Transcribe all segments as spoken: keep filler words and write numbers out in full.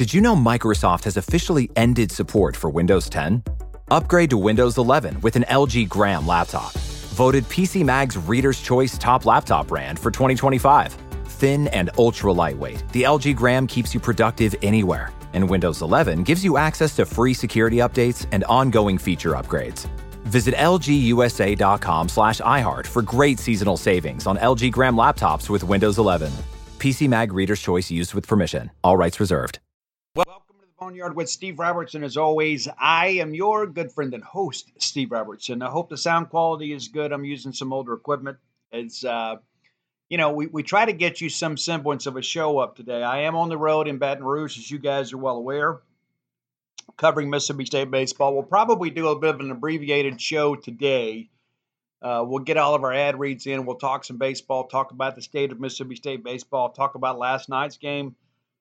Did you know Microsoft has officially ended support for Windows ten? Upgrade to Windows eleven with an L G Gram laptop. Voted P C Mag's Reader's Choice Top Laptop Brand for twenty twenty-five. Thin and ultra lightweight, the L G Gram keeps you productive anywhere. And Windows eleven gives you access to free security updates and ongoing feature upgrades. Visit lgusa.com slash iHeart for great seasonal savings on L G Gram laptops with Windows eleven. P C Mag Reader's Choice used with permission. All rights reserved. Welcome to the Boneyard with Steve Robertson. As always, I am your good friend and host, Steve Robertson. I hope the sound quality is good. I'm using some older equipment. It's, uh, you know, we, we try to get you some semblance of a show up today. I am on the road in Baton Rouge, as you guys are well aware, covering Mississippi State baseball. We'll probably do a bit of an abbreviated show today. Uh, we'll get all of our ad reads in. We'll talk some baseball, talk about the state of Mississippi State baseball, talk about last night's game,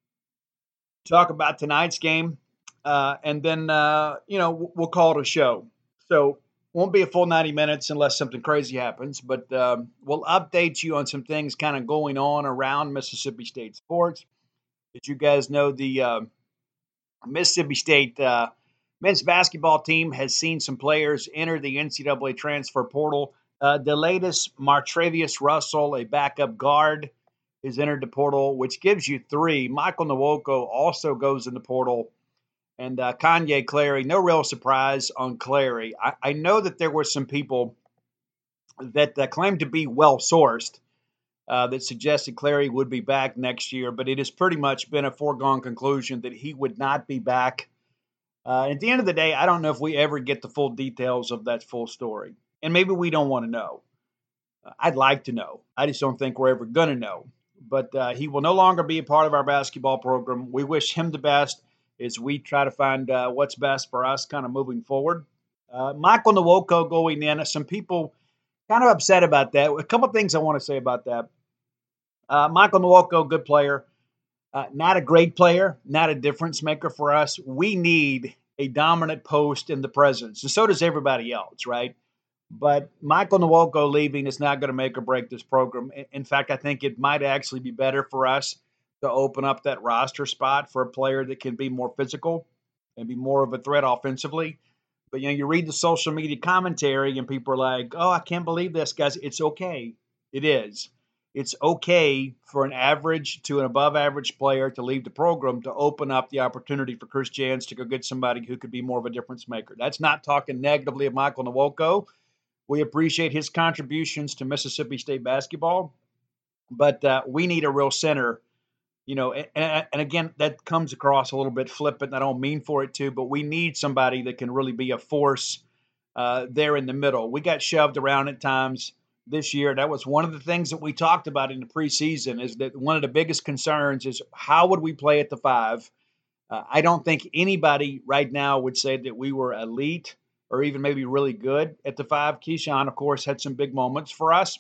talk about tonight's game, uh, and then, uh, you know, we'll call it a show. So won't be a full ninety minutes unless something crazy happens, but um, we'll update you on some things kind of going on around Mississippi State sports. As you guys know, the uh, Mississippi State uh, men's basketball team has seen some players enter the N C double A transfer portal. Uh, the latest, Martravius Russell, a backup guard, has entered the portal, which gives you three. Michael Nwoko also goes in the portal. And uh, Kanye Clary, no real surprise on Clary. I, I know that there were some people that uh, claimed to be well-sourced uh, that suggested Clary would be back next year, but it has pretty much been a foregone conclusion that he would not be back. Uh, at the end of the day, I don't know if we ever get the full details of that full story. And maybe we don't want to know. Uh, I'd like to know. I just don't think we're ever going to know. But uh, he will no longer be a part of our basketball program. We wish him the best as we try to find uh, what's best for us kind of moving forward. Uh, Michael Nwoko going in. Some people kind of upset about that. A couple of things I want to say about that. Uh, Michael Nwoko, good player. Uh, not a great player, not a difference maker for us. We need a dominant post in the presence, and so does everybody else, right? But Michael Nwoko leaving is not going to make or break this program. In fact, I think it might actually be better for us to open up that roster spot for a player that can be more physical and be more of a threat offensively. But, you know, you read the social media commentary and people are like, oh, I can't believe this, guys. It's okay. It is. It's okay for an average to an above average player to leave the program to open up the opportunity for Chris Jans to go get somebody who could be more of a difference maker. That's not talking negatively of Michael Nwoko. We appreciate his contributions to Mississippi State basketball, but uh, we need a real center, you know, and, and again, that comes across a little bit flippant. I don't mean for it to, but we need somebody that can really be a force uh, there in the middle. We got shoved around at times this year. That was one of the things that we talked about in the preseason, is that one of the biggest concerns is how would we play at the five? Uh, I don't think anybody right now would say that we were elite or even maybe really good at the five. Keyshawn, of course, had some big moments for us,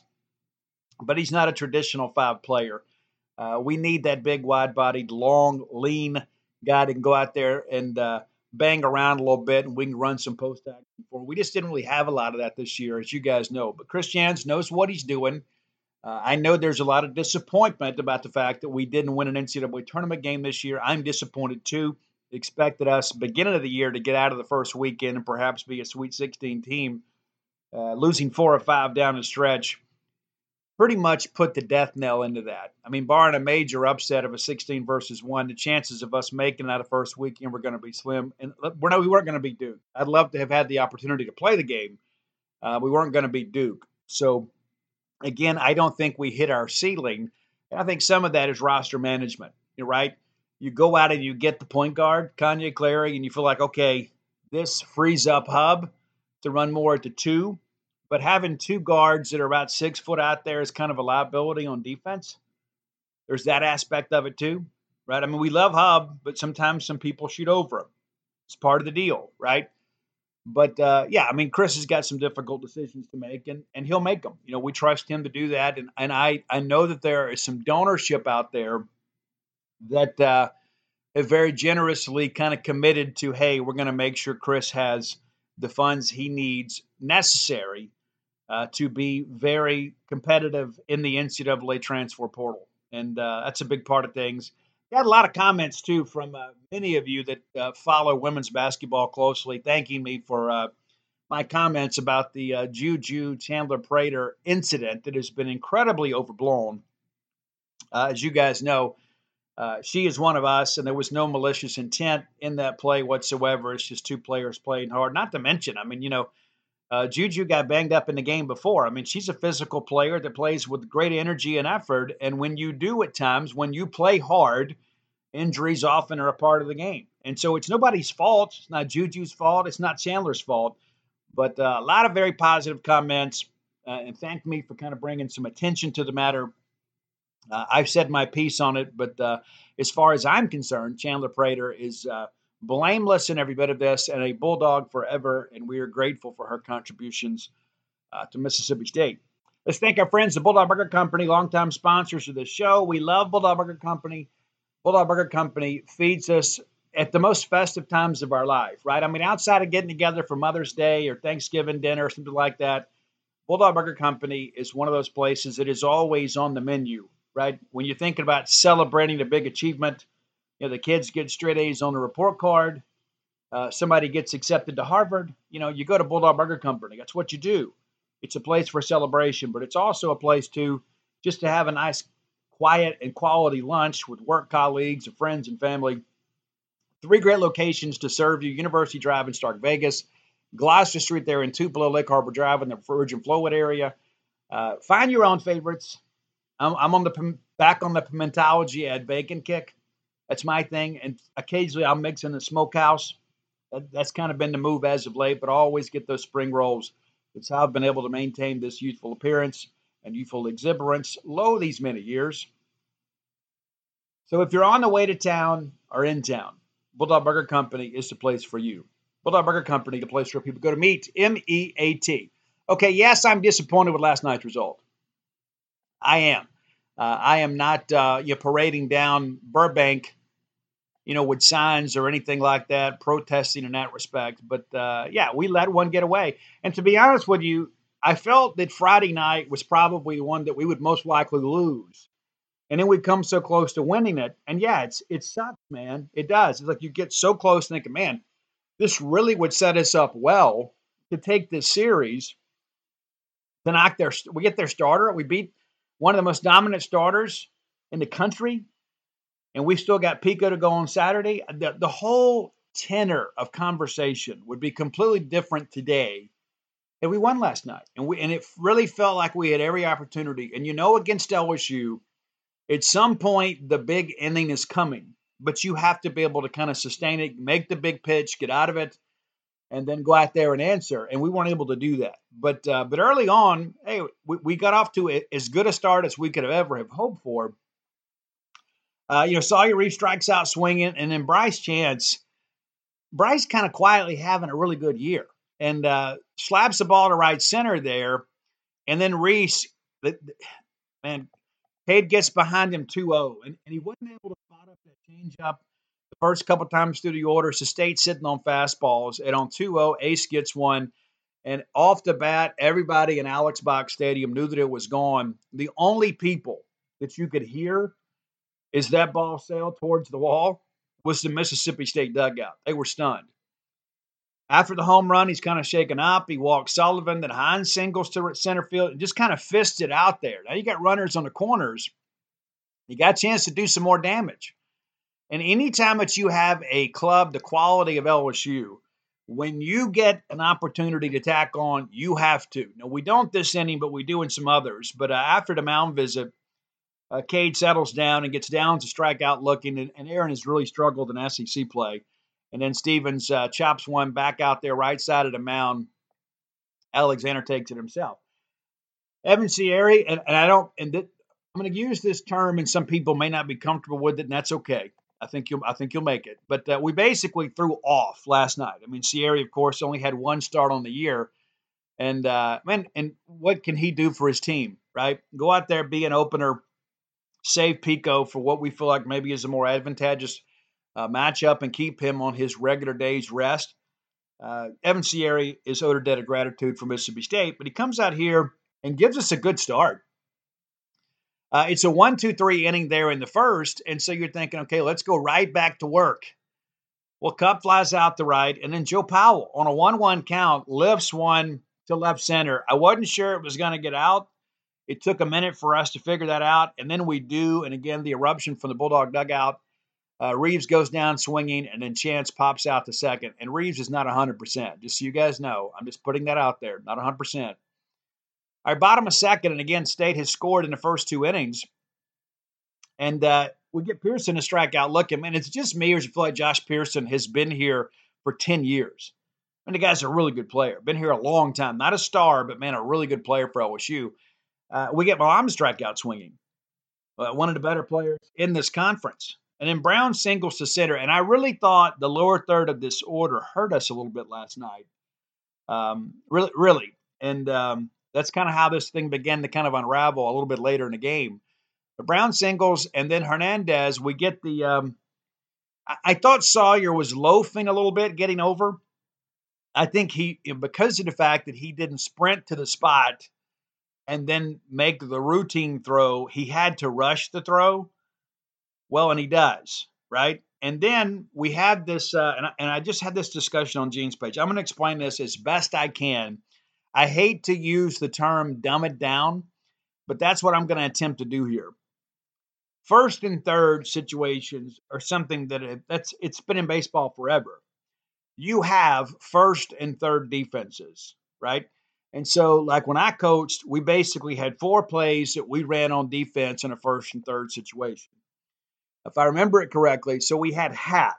but he's not a traditional five player. Uh, we need that big, wide-bodied, long, lean guy that can go out there and uh, bang around a little bit, and we can run some post-action for him. We just didn't really have a lot of that this year, as you guys know. But Chris Jans knows what he's doing. Uh, I know there's a lot of disappointment about the fact that we didn't win an N C double A tournament game this year. I'm disappointed, too. Expected us beginning of the year to get out of the first weekend and perhaps be a Sweet sixteen team. Uh, losing four or five down the stretch pretty much put the death knell into that. I mean, barring a major upset of a sixteen versus one, the chances of us making it out of first weekend were going to be slim. And we're no, we weren't going to beat Duke. I'd love to have had the opportunity to play the game. Uh, we weren't going to beat Duke. So, again, I don't think we hit our ceiling. And I think some of that is roster management. You're right. You go out and you get the point guard, Kanye Clary, and you feel like, okay, this frees up Hub to run more at the two. But having two guards that are about six foot out there is kind of a liability on defense. There's that aspect of it too, right? I mean, we love Hub, but sometimes some people shoot over him. It's part of the deal, right? But, uh, yeah, I mean, Chris has got some difficult decisions to make, and, and he'll make them. You know, we trust him to do that. And, and I, I know that there is some donorship out there that uh, have very generously kind of committed to, hey, we're going to make sure Chris has the funds he needs necessary uh, to be very competitive in the N C double A transfer portal. And uh, that's a big part of things. Got a lot of comments too from uh, many of you that uh, follow women's basketball closely, thanking me for uh, my comments about the uh, Juju Chandler Prater incident that has been incredibly overblown. Uh, as you guys know, uh, she is one of us, and there was no malicious intent in that play whatsoever. It's just two players playing hard. Not to mention, I mean, you know, uh, Juju got banged up in the game before. I mean, she's a physical player that plays with great energy and effort. And when you do at times, when you play hard, injuries often are a part of the game. And so it's nobody's fault. It's not Juju's fault. It's not Chandler's fault. But uh, a lot of very positive comments. Uh, and thank me for kind of bringing some attention to the matter. Uh, I've said my piece on it, but uh, as far as I'm concerned, Chandler Prater is uh, blameless in every bit of this and a Bulldog forever, and we are grateful for her contributions uh, to Mississippi State. Let's thank our friends, the Bulldog Burger Company, longtime sponsors of the show. We love Bulldog Burger Company. Bulldog Burger Company feeds us at the most festive times of our life, right? I mean, outside of getting together for Mother's Day or Thanksgiving dinner or something like that, Bulldog Burger Company is one of those places that is always on the menu, right? When you're thinking about celebrating a big achievement, you know, the kids get straight A's on the report card. Uh, somebody gets accepted to Harvard. You know, you go to Bulldog Burger Company. That's what you do. It's a place for celebration, but it's also a place to just to have a nice, quiet and quality lunch with work colleagues and friends and family. Three great locations to serve you: University Drive in Stark Vegas, Gloucester Street there in Tupelo, Lake Harbor Drive in the Virgin Flowwood area. Uh, find your own favorites. I'm, I'm on the back on the pimentology at bacon kick. That's my thing. And occasionally I'll mix in the smokehouse. That, that's kind of been the move as of late, but I always get those spring rolls. It's how I've been able to maintain this youthful appearance and youthful exuberance low these many years. So if you're on the way to town or in town, Bulldog Burger Company is the place for you. Bulldog Burger Company, the place where people go to meet, M E A T. Okay, yes, I'm disappointed with last night's result. I am. Uh, I am not uh, you know, parading down Burbank, you know, with signs or anything like that, protesting in that respect. But, uh, yeah, we let one get away. And to be honest with you, I felt that Friday night was probably the one that we would most likely lose. And then we'd come so close to winning it. And, yeah, it's it sucks, man. It does. It's like you get so close thinking, man, this really would set us up well to take this series, to knock their – we get their starter. We beat one of the most dominant starters in the country. And we still got Pico to go on Saturday. The, the whole tenor of conversation would be completely different today if we won last night. And we and it really felt like we had every opportunity. And you know, against L S U, at some point the big inning is coming, but you have to be able to kind of sustain it, make the big pitch, get out of it, and then go out there and answer. And we weren't able to do that. But uh, but early on, hey, we, we got off to a, as good a start as we could have ever have hoped for. Uh, you know, Sawyer Reed strikes out swinging, and then Bryce Chance, Bryce kind of quietly having a really good year, and uh, slaps the ball to right center there, and then Reese, the, the, man, Cade gets behind him two oh, and, and he wasn't able to spot up that changeup the first couple times through the order. So State sitting on fastballs, and on two oh, Ace gets one, and off the bat, everybody in Alex Box Stadium knew that it was gone. The only people that you could hear is that ball sail towards the wall was the Mississippi State dugout. They were stunned. After the home run, he's kind of shaken up. He walks Sullivan, then Hines singles to center field and just kind of fists it out there. Now you got runners on the corners. You got a chance to do some more damage. And anytime that you have a club the quality of L S U, when you get an opportunity to tack on, you have to. Now, we don't this inning, but we do in some others. But uh, after the mound visit, Uh, Cade settles down and gets down to strikeout looking, and, and Aaron has really struggled in S E C play. And then Stevens uh, chops one back out there right side of the mound. Alexander takes it himself. Evan Sierra, and, and I don't, and th- I'm going to use this term, and some people may not be comfortable with it, and that's okay. I think you'll, I think you'll make it. But uh, we basically threw off last night. I mean, Sierra, of course, only had one start on the year, and uh, man, and what can he do for his team? Right? Go out there, be an opener. Save Pico for what we feel like maybe is a more advantageous uh, matchup and keep him on his regular day's rest. Uh, Evan Sierra is owed a debt of gratitude for Mississippi State, but he comes out here and gives us a good start. Uh, it's a one, two, three inning there in the first. And so you're thinking, okay, let's go right back to work. Well, Kupp flies out the right, and then Joe Powell on a one one count lifts one to left center. I wasn't sure it was going to get out. It took a minute for us to figure that out, and then we do. And again, the eruption from the Bulldog dugout. Uh, Reeves goes down swinging, and then Chance pops out to second. And Reeves is not one hundred percent. Just so you guys know, I'm just putting that out there, not one hundred percent. All right, bottom of second, and again, State has scored in the first two innings. And uh, we get Pearson to strike out. Look, I mean, it's just me, or does it feel like Josh Pearson has been here for ten years? And the guy's a really good player. Been here a long time. Not a star, but, man, a really good player for L S U. Uh, we get Milam strikeout swinging. Uh, one of the better players in this conference. And then Brown singles to center. And I really thought the lower third of this order hurt us a little bit last night. Um, really, really. And um, that's kind of how this thing began to kind of unravel a little bit later in the game. But Brown singles, and then Hernandez, we get the um, I, I thought Sawyer was loafing a little bit, getting over. I think he, because of the fact that he didn't sprint to the spot and then make the routine throw, he had to rush the throw. Well, and he does, right? And then we had this, uh, and, I, and I just had this discussion on Gene's page. I'm going to explain this as best I can. I hate to use the term dumb it down, but that's what I'm going to attempt to do here. First and third situations are something that it, that's it's been in baseball forever. You have first and third defenses, right? And so, like when I coached, we basically had four plays that we ran on defense in a first and third situation. If I remember it correctly, so we had hat.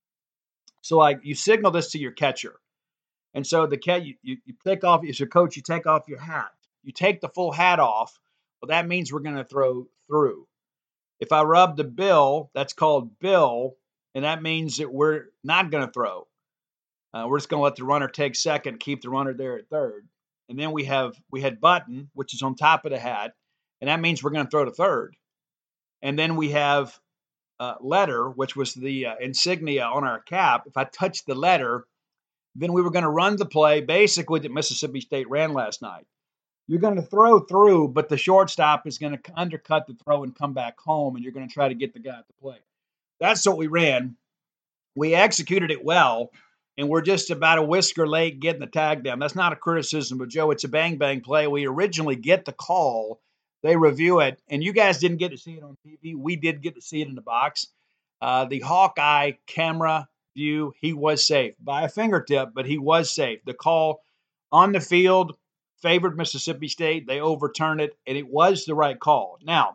So, like, you signal this to your catcher. And so the cat, you, you, you take off, as your coach, you take off your hat. You take the full hat off. Well, that means we're going to throw through. If I rub the bill, that's called bill, and that means that we're not going to throw. Uh, we're just going to let the runner take second, keep the runner there at third. And then we have we had button, which is on top of the hat, and that means we're going to throw to third. And then we have uh, letter, which was the uh, insignia on our cap. If I touch the letter, then we were going to run the play basically that Mississippi State ran last night. You're going to throw through, but the shortstop is going to undercut the throw and come back home, and you're going to try to get the guy at the plate. That's what we ran. We executed it well, and we're just about a whisker late getting the tag down. That's not a criticism of Joe. It's a bang-bang play. We originally get the call. They review it, and you guys didn't get to see it on T V. We did get to see it in the box. Uh, the Hawkeye camera view, he was safe by a fingertip, but he was safe. The call on the field favored Mississippi State. They overturned it, and it was the right call. Now,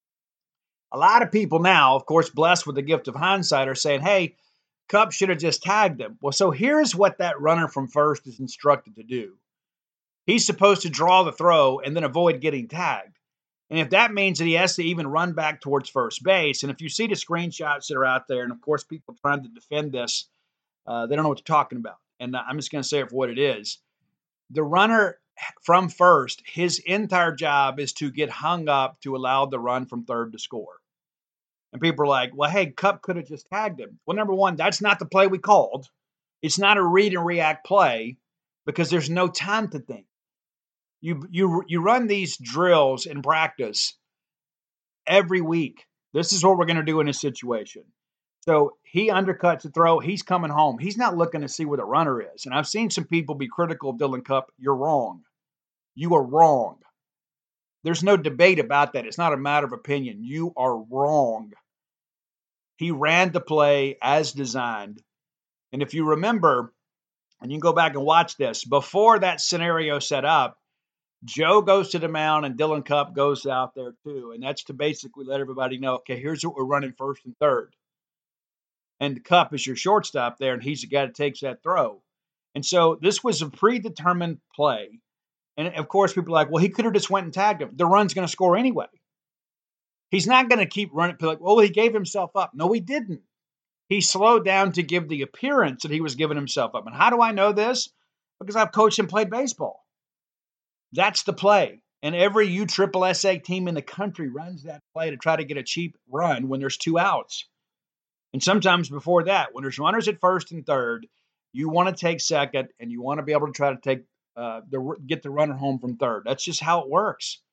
a lot of people now, of course, blessed with the gift of hindsight, are saying, hey, Kupp should have just tagged him. Well, so here's what that runner from first is instructed to do. He's supposed to draw the throw and then avoid getting tagged. And if that means that he has to even run back towards first base, and if you see the screenshots that are out there, and of course people trying to defend this, uh, they don't know what they're talking about. And I'm just going to say it for what it is. The runner from first, his entire job is to get hung up to allow the run from third to score. And people are like, well, hey, Kupp could have just tagged him. Well, number one, that's not the play we called. It's not a read and react play because there's no time to think. You you you run these drills in practice every week. This is what we're going to do in this situation. So he undercuts the throw. He's coming home. He's not looking to see where the runner is. And I've seen some people be critical of Dylan Kupp. You're wrong. You are wrong. There's no debate about that. It's not a matter of opinion. You are wrong. He ran the play as designed. And if you remember, and you can go back and watch this, before that scenario set up, Joe goes to the mound and Dylan Kupp goes out there too. And that's to basically let everybody know, okay, here's what we're running first and third. And Kupp is your shortstop there, and he's the guy that takes that throw. And so this was a predetermined play. And, of course, people are like, well, he could have just went and tagged him. The run's going to score anyway. He's not going to keep running. Like, well, he gave himself up. No, he didn't. He slowed down to give the appearance that he was giving himself up. And how do I know this? Because I've coached and played baseball. That's the play. And every U S S A team in the country runs that play to try to get a cheap run when there's two outs. And sometimes before that, when there's runners at first and third, you want to take second and you want to be able to try to take uh, the get the runner home from third. That's just how it works.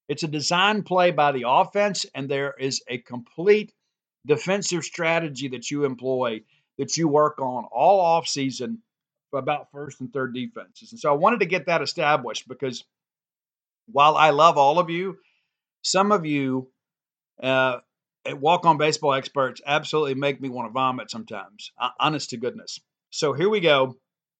It's a design play by the offense, and there is a complete defensive strategy that you employ, that you work on all offseason about first and third defenses. And so I wanted to get that established because while I love all of you, some of you uh, Walk On Baseball experts absolutely make me want to vomit sometimes, uh, honest to goodness. So here we go.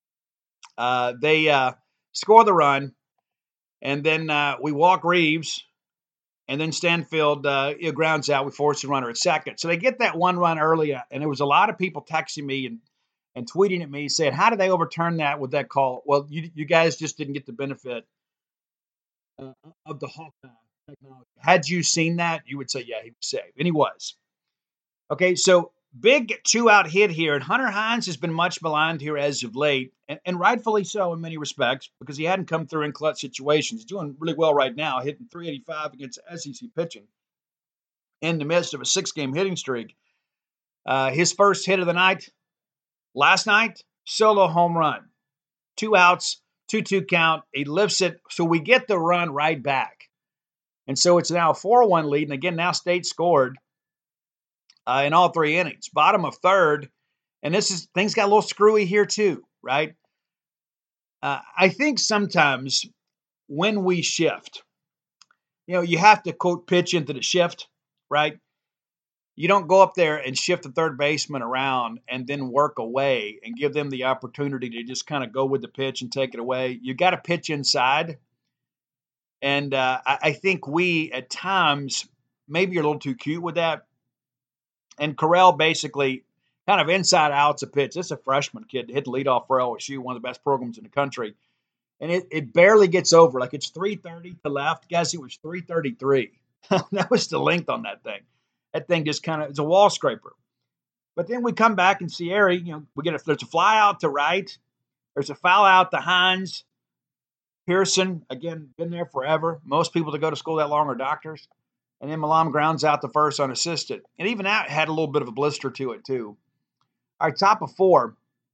Uh, they uh, score the run, and then uh, we walk Reeves, and then Stanfield uh, you know, grounds out. We force the runner at second. So they get that one run early, and there was a lot of people texting me and, and tweeting at me saying, how did they overturn that with that call? Well, you, you guys just didn't get the benefit uh, of the Hawkeye technology. Had you seen that, you would say, yeah, he was saved. And he was. Okay, so big two-out hit here. And Hunter Hines has been much maligned here as of late, and, and rightfully so in many respects, because he hadn't come through in clutch situations. He's doing really well right now, hitting three eighty-five against S E C pitching in the midst of a six-game hitting streak. Uh, his first hit of the night, last night, solo home run. Two outs, two two count. He lifts it, so we get the run right back. And so it's now a four one lead, and again, now State scored Uh, in all three innings. Bottom of third, and this is things got a little screwy here too, right? Uh, I think sometimes when we shift, you know, you have to quote pitch into the shift, right? You don't go up there and shift the third baseman around and then work away and give them the opportunity to just kind of go with the pitch and take it away. You got to pitch inside, and uh, I, I think we at times maybe are a little too cute with that. And Correll basically kind of inside out's a pitch. This is a freshman kid, hit the leadoff for L S U, one of the best programs in the country. And it, it barely gets over. Like it's three thirty to left. Guys, it was three thirty-three. That was the length on that thing. That thing just kind of, it's a wall scraper. But then we come back and Sierra, you know, we get a, there's a fly out to right. There's a foul out to Hines. Pearson, again, been there forever. Most people that go to school that long are doctors. And then Malam grounds out the first unassisted. And even that had a little bit of a blister to it, too. All right, top of four.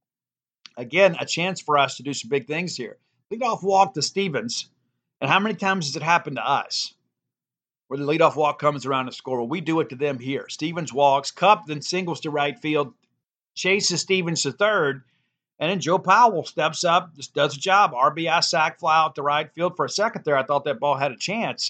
Again, a chance for us to do some big things here. Leadoff walk to Stevens. And how many times has it happened to us? Where the leadoff walk comes around to score. Well, we do it to them here. Stevens walks, Cup then singles to right field, chases Stevens to third, and then Joe Powell steps up, just does a job. R B I sack, fly out to right field. For a second there, I thought that ball had a chance.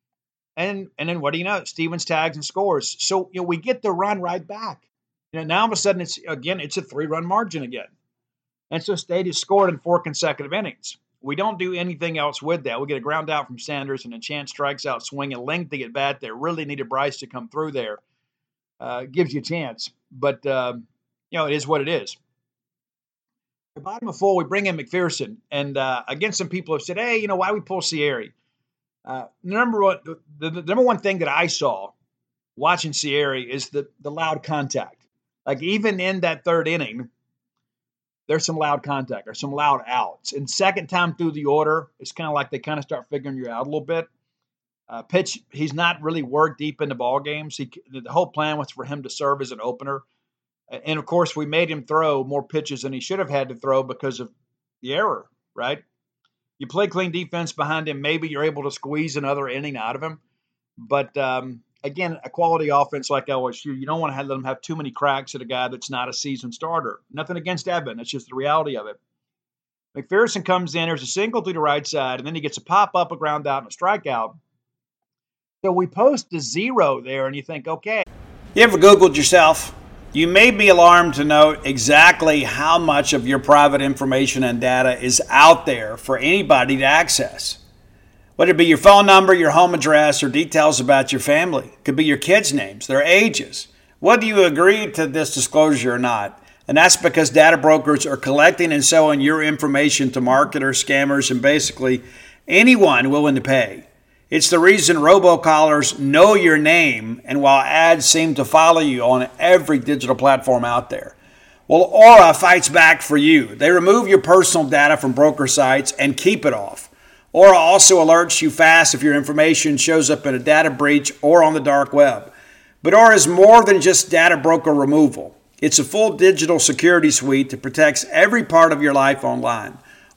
And and then what do you know? Stevens tags and scores. So, you know, we get the run right back. You know, now all of a sudden it's, again, it's a three-run margin again. And so State has scored in four consecutive innings. We don't do anything else with that. We get a ground out from Sanders and a chance strikes out swing, a lengthy at bat there. Really needed Bryce to come through there. Uh, gives you a chance. But, uh, you know, it is what it is. At the bottom of four, we bring in McPherson. And, uh, again, some people have said, hey, you know, why we pull Sierra? Uh, number one, the, the, the number one thing that I saw watching Sierra is the, the loud contact. Like even in that third inning, there's some loud contact or some loud outs. And second time through the order, it's kind of like they kind of start figuring you out a little bit. Uh, pitch, he's not really worked deep into ball games. He, the whole plan was for him to serve as an opener. And of course, we made him throw more pitches than he should have had to throw because of the error, right? You play clean defense behind him, maybe you're able to squeeze another inning out of him. But, um, again, a quality offense like L S U, you don't want to have, let them have too many cracks at a guy that's not a seasoned starter. Nothing against Evan. It's just the reality of it. McPherson comes in. There's a single to the right side, and then he gets a pop-up, a ground out, and a strikeout. So we post the zero there, and you think, okay. You ever Googled yourself? You may be alarmed to note exactly how much of your private information and data is out there for anybody to access. Whether it be your phone number, your home address, or details about your family. It could be your kids' names, their ages. Whether you agree to this disclosure or not. And that's because data brokers are collecting and selling your information to marketers, scammers, and basically anyone willing to pay. It's the reason robocallers know your name, and while ads seem to follow you on every digital platform out there. Well, Aura fights back for you. They remove your personal data from broker sites and keep it off. Aura also alerts you fast if your information shows up in a data breach or on the dark web. But Aura is more than just data broker removal. It's a full digital security suite that protects every part of your life online.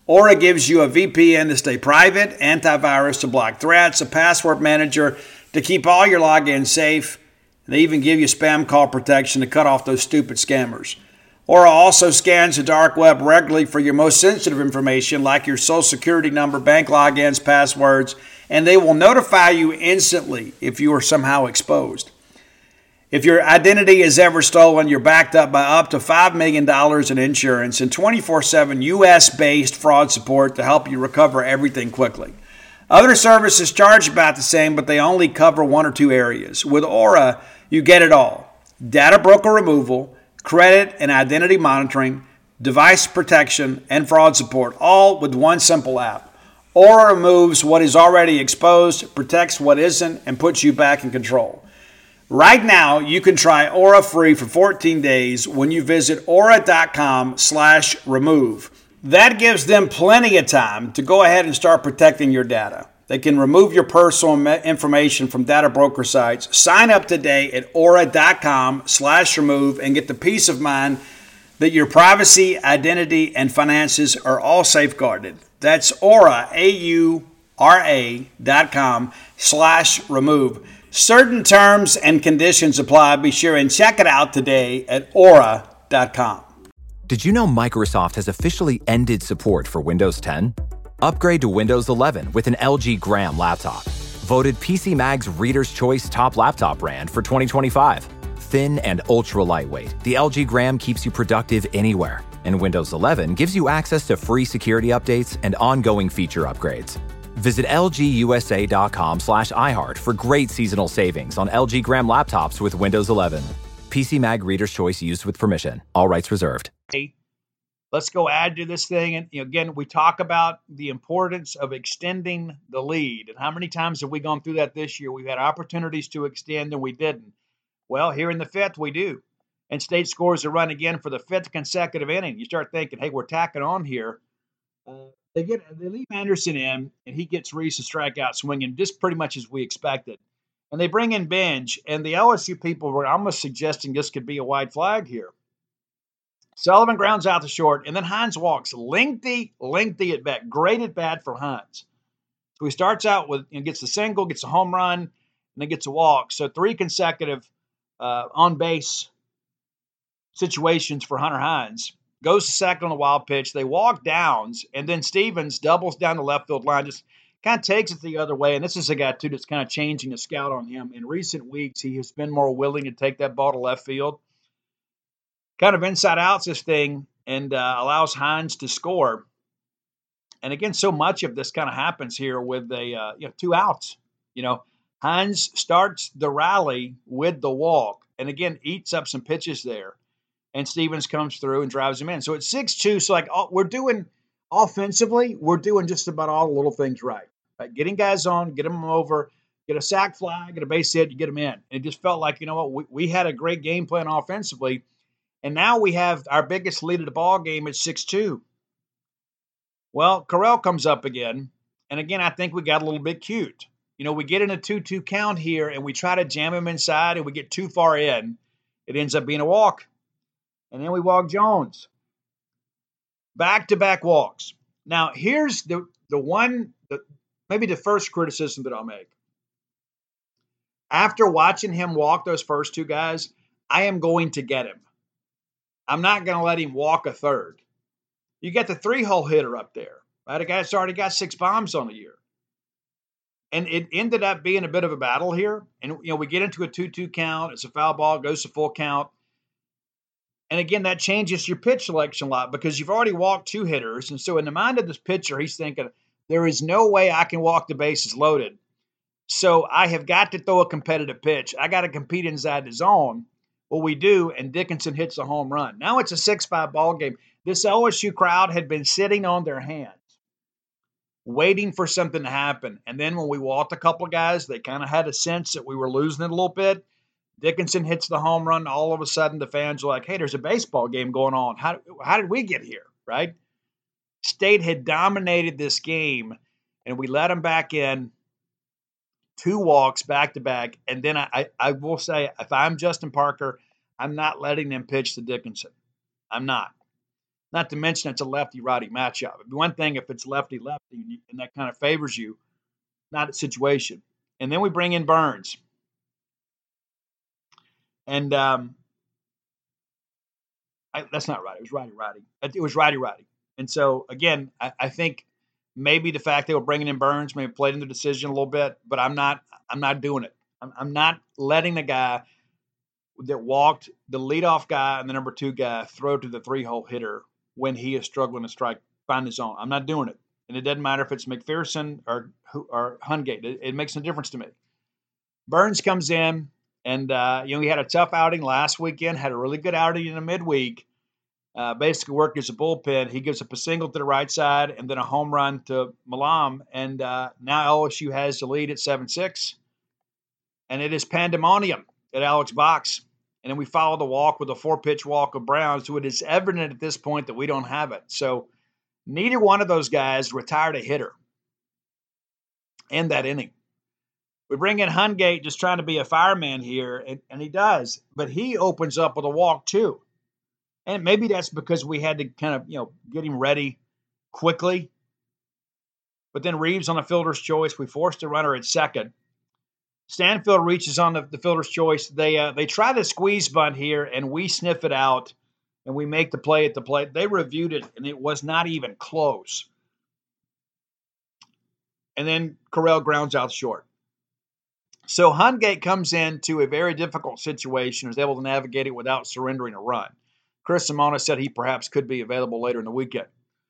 Aura gives you a V P N to stay private, antivirus to block threats, a password manager to keep all your logins safe, and they even give you spam call protection to cut off those stupid scammers. Aura also scans the dark web regularly for your most sensitive information like your social security number, bank logins, passwords, and they will notify you instantly if you are somehow exposed. If your identity is ever stolen, you're backed up by up to five million dollars in insurance and twenty-four seven U S-based fraud support to help you recover everything quickly. Other services charge about the same, but they only cover one or two areas. With Aura, you get it all. Data broker removal, credit and identity monitoring, device protection, and fraud support, all with one simple app. Aura removes what is already exposed, protects what isn't, and puts you back in control. Right now, you can try Aura free for fourteen days when you visit aura.com slash remove. That gives them plenty of time to go ahead and start protecting your data. They can remove your personal information from data broker sites. Sign up today at aura.com slash remove and get the peace of mind that your privacy, identity, and finances are all safeguarded. That's Aura, A U R A dot com slash remove. Certain terms and conditions apply. Be sure and check it out today at aura dot com. Did you know Microsoft has officially ended support for Windows ten? Upgrade to Windows eleven with an L G Gram laptop. Voted P C Mag's Reader's Choice Top Laptop Brand for twenty twenty-five. Thin and ultra lightweight, the L G Gram keeps you productive anywhere. And Windows eleven gives you access to free security updates and ongoing feature upgrades. Visit lgusa.com slash iHeart for great seasonal savings on L G Gram laptops with Windows eleven. P C Mag Reader's Choice used with permission. All rights reserved. Let's go add to this thing. And you know, again, we talk about the importance of extending the lead. And how many times have we gone through that this year? We've had opportunities to extend and we didn't. Well, here in the fifth, we do. And State scores a run again for the fifth consecutive inning. You start thinking, hey, we're tacking on here. Uh, They get they leave Anderson in, and he gets Reese a strikeout swinging just pretty much as we expected. And they bring in Benj, and the L S U people were almost suggesting this could be a white flag here. Sullivan grounds out the short, and then Hines walks. Lengthy, lengthy at bat. Great at bat for Hines. So he starts out with, you know, gets the single, gets a home run, and then gets a walk. So three consecutive uh, on-base situations for Hunter Hines. Goes to second on the wild pitch. They walk downs, and then Stevens doubles down the left field line, just kind of takes it the other way. And this is a guy, too, that's kind of changing the scout on him. In recent weeks, he has been more willing to take that ball to left field. Kind of inside outs this thing and uh, allows Hines to score. And again, so much of this kind of happens here with a uh, you know two outs. You know, Hines starts the rally with the walk, and again eats up some pitches there. And Stevens comes through and drives him in. So it's six two. So like all, we're doing offensively, we're doing just about all the little things right. Right, getting guys on, get them over, get a sac fly, get a base hit, you get them in. And it just felt like, you know what, we, we had a great game plan offensively. And now we have our biggest lead of the ball game at six two. Well, Correll comes up again. And again, I think we got a little bit cute. You know, we get in a two two count here and we try to jam him inside and we get too far in. It ends up being a walk. And then we walk Jones. Back-to-back walks. Now, here's the, the one, the, maybe the first criticism that I'll make. After watching him walk those first two guys, I am going to get him. I'm not going to let him walk a third. You got the three-hole hitter up there, right? A guy that's already got six bombs on the year. And it ended up being a bit of a battle here. And, you know, we get into a two two count. It's a foul ball, goes to full count. And again, that changes your pitch selection a lot because you've already walked two hitters. And so in the mind of this pitcher, he's thinking, there is no way I can walk the bases loaded. So I have got to throw a competitive pitch. I got to compete inside the zone. Well, we do, and Dickinson hits a home run. Now it's a six five ball game. This L S U crowd had been sitting on their hands, waiting for something to happen. And then when we walked a couple of guys, they kind of had a sense that we were losing it a little bit. Dickinson hits the home run. All of a sudden, the fans are like, hey, there's a baseball game going on. How, how did we get here, right? State had dominated this game, and we let them back in. Two walks back-to-back. And then I, I, I will say, if I'm Justin Parker, I'm not letting them pitch to Dickinson. I'm not. Not to mention it's a lefty-righty matchup. It'd be one thing if it's lefty-lefty and that kind of favors you, not a situation. And then we bring in Burns. And um, I, that's not right. It was righty-righty. It was righty-righty. And so, again, I, I think maybe the fact they were bringing in Burns maybe played in the decision a little bit, but I'm not I'm not doing it. I'm, I'm not letting the guy that walked the leadoff guy and the number two guy throw to the three-hole hitter when he is struggling to strike, find his zone. I'm not doing it. And it doesn't matter if it's McPherson or, or Hungate. It, it makes no difference to me. Burns comes in, and uh, you know he had a tough outing last weekend, had a really good outing in the midweek. Uh, basically worked as a bullpen. He gives up a single to the right side and then a home run to Malam. And uh, now L S U has the lead at seven six. And it is pandemonium at Alex Box. And then we follow the walk with a four-pitch walk of Brown. So it is evident at this point that we don't have it. So neither one of those guys retired a hitter in that inning. We bring in Hungate just trying to be a fireman here, and, and he does. But he opens up with a walk too. And maybe that's because we had to kind of, you know, get him ready quickly. But then Reeves on the fielder's choice. We forced a runner at second. Stanfield reaches on the, the fielder's choice. They uh, they try the squeeze bunt here, and we sniff it out, and we make the play at the plate. They reviewed it, and it was not even close. And then Correll grounds out short. So Hungate comes into a very difficult situation, is able to navigate it without surrendering a run. Chris Simona said he perhaps could be available later in the weekend.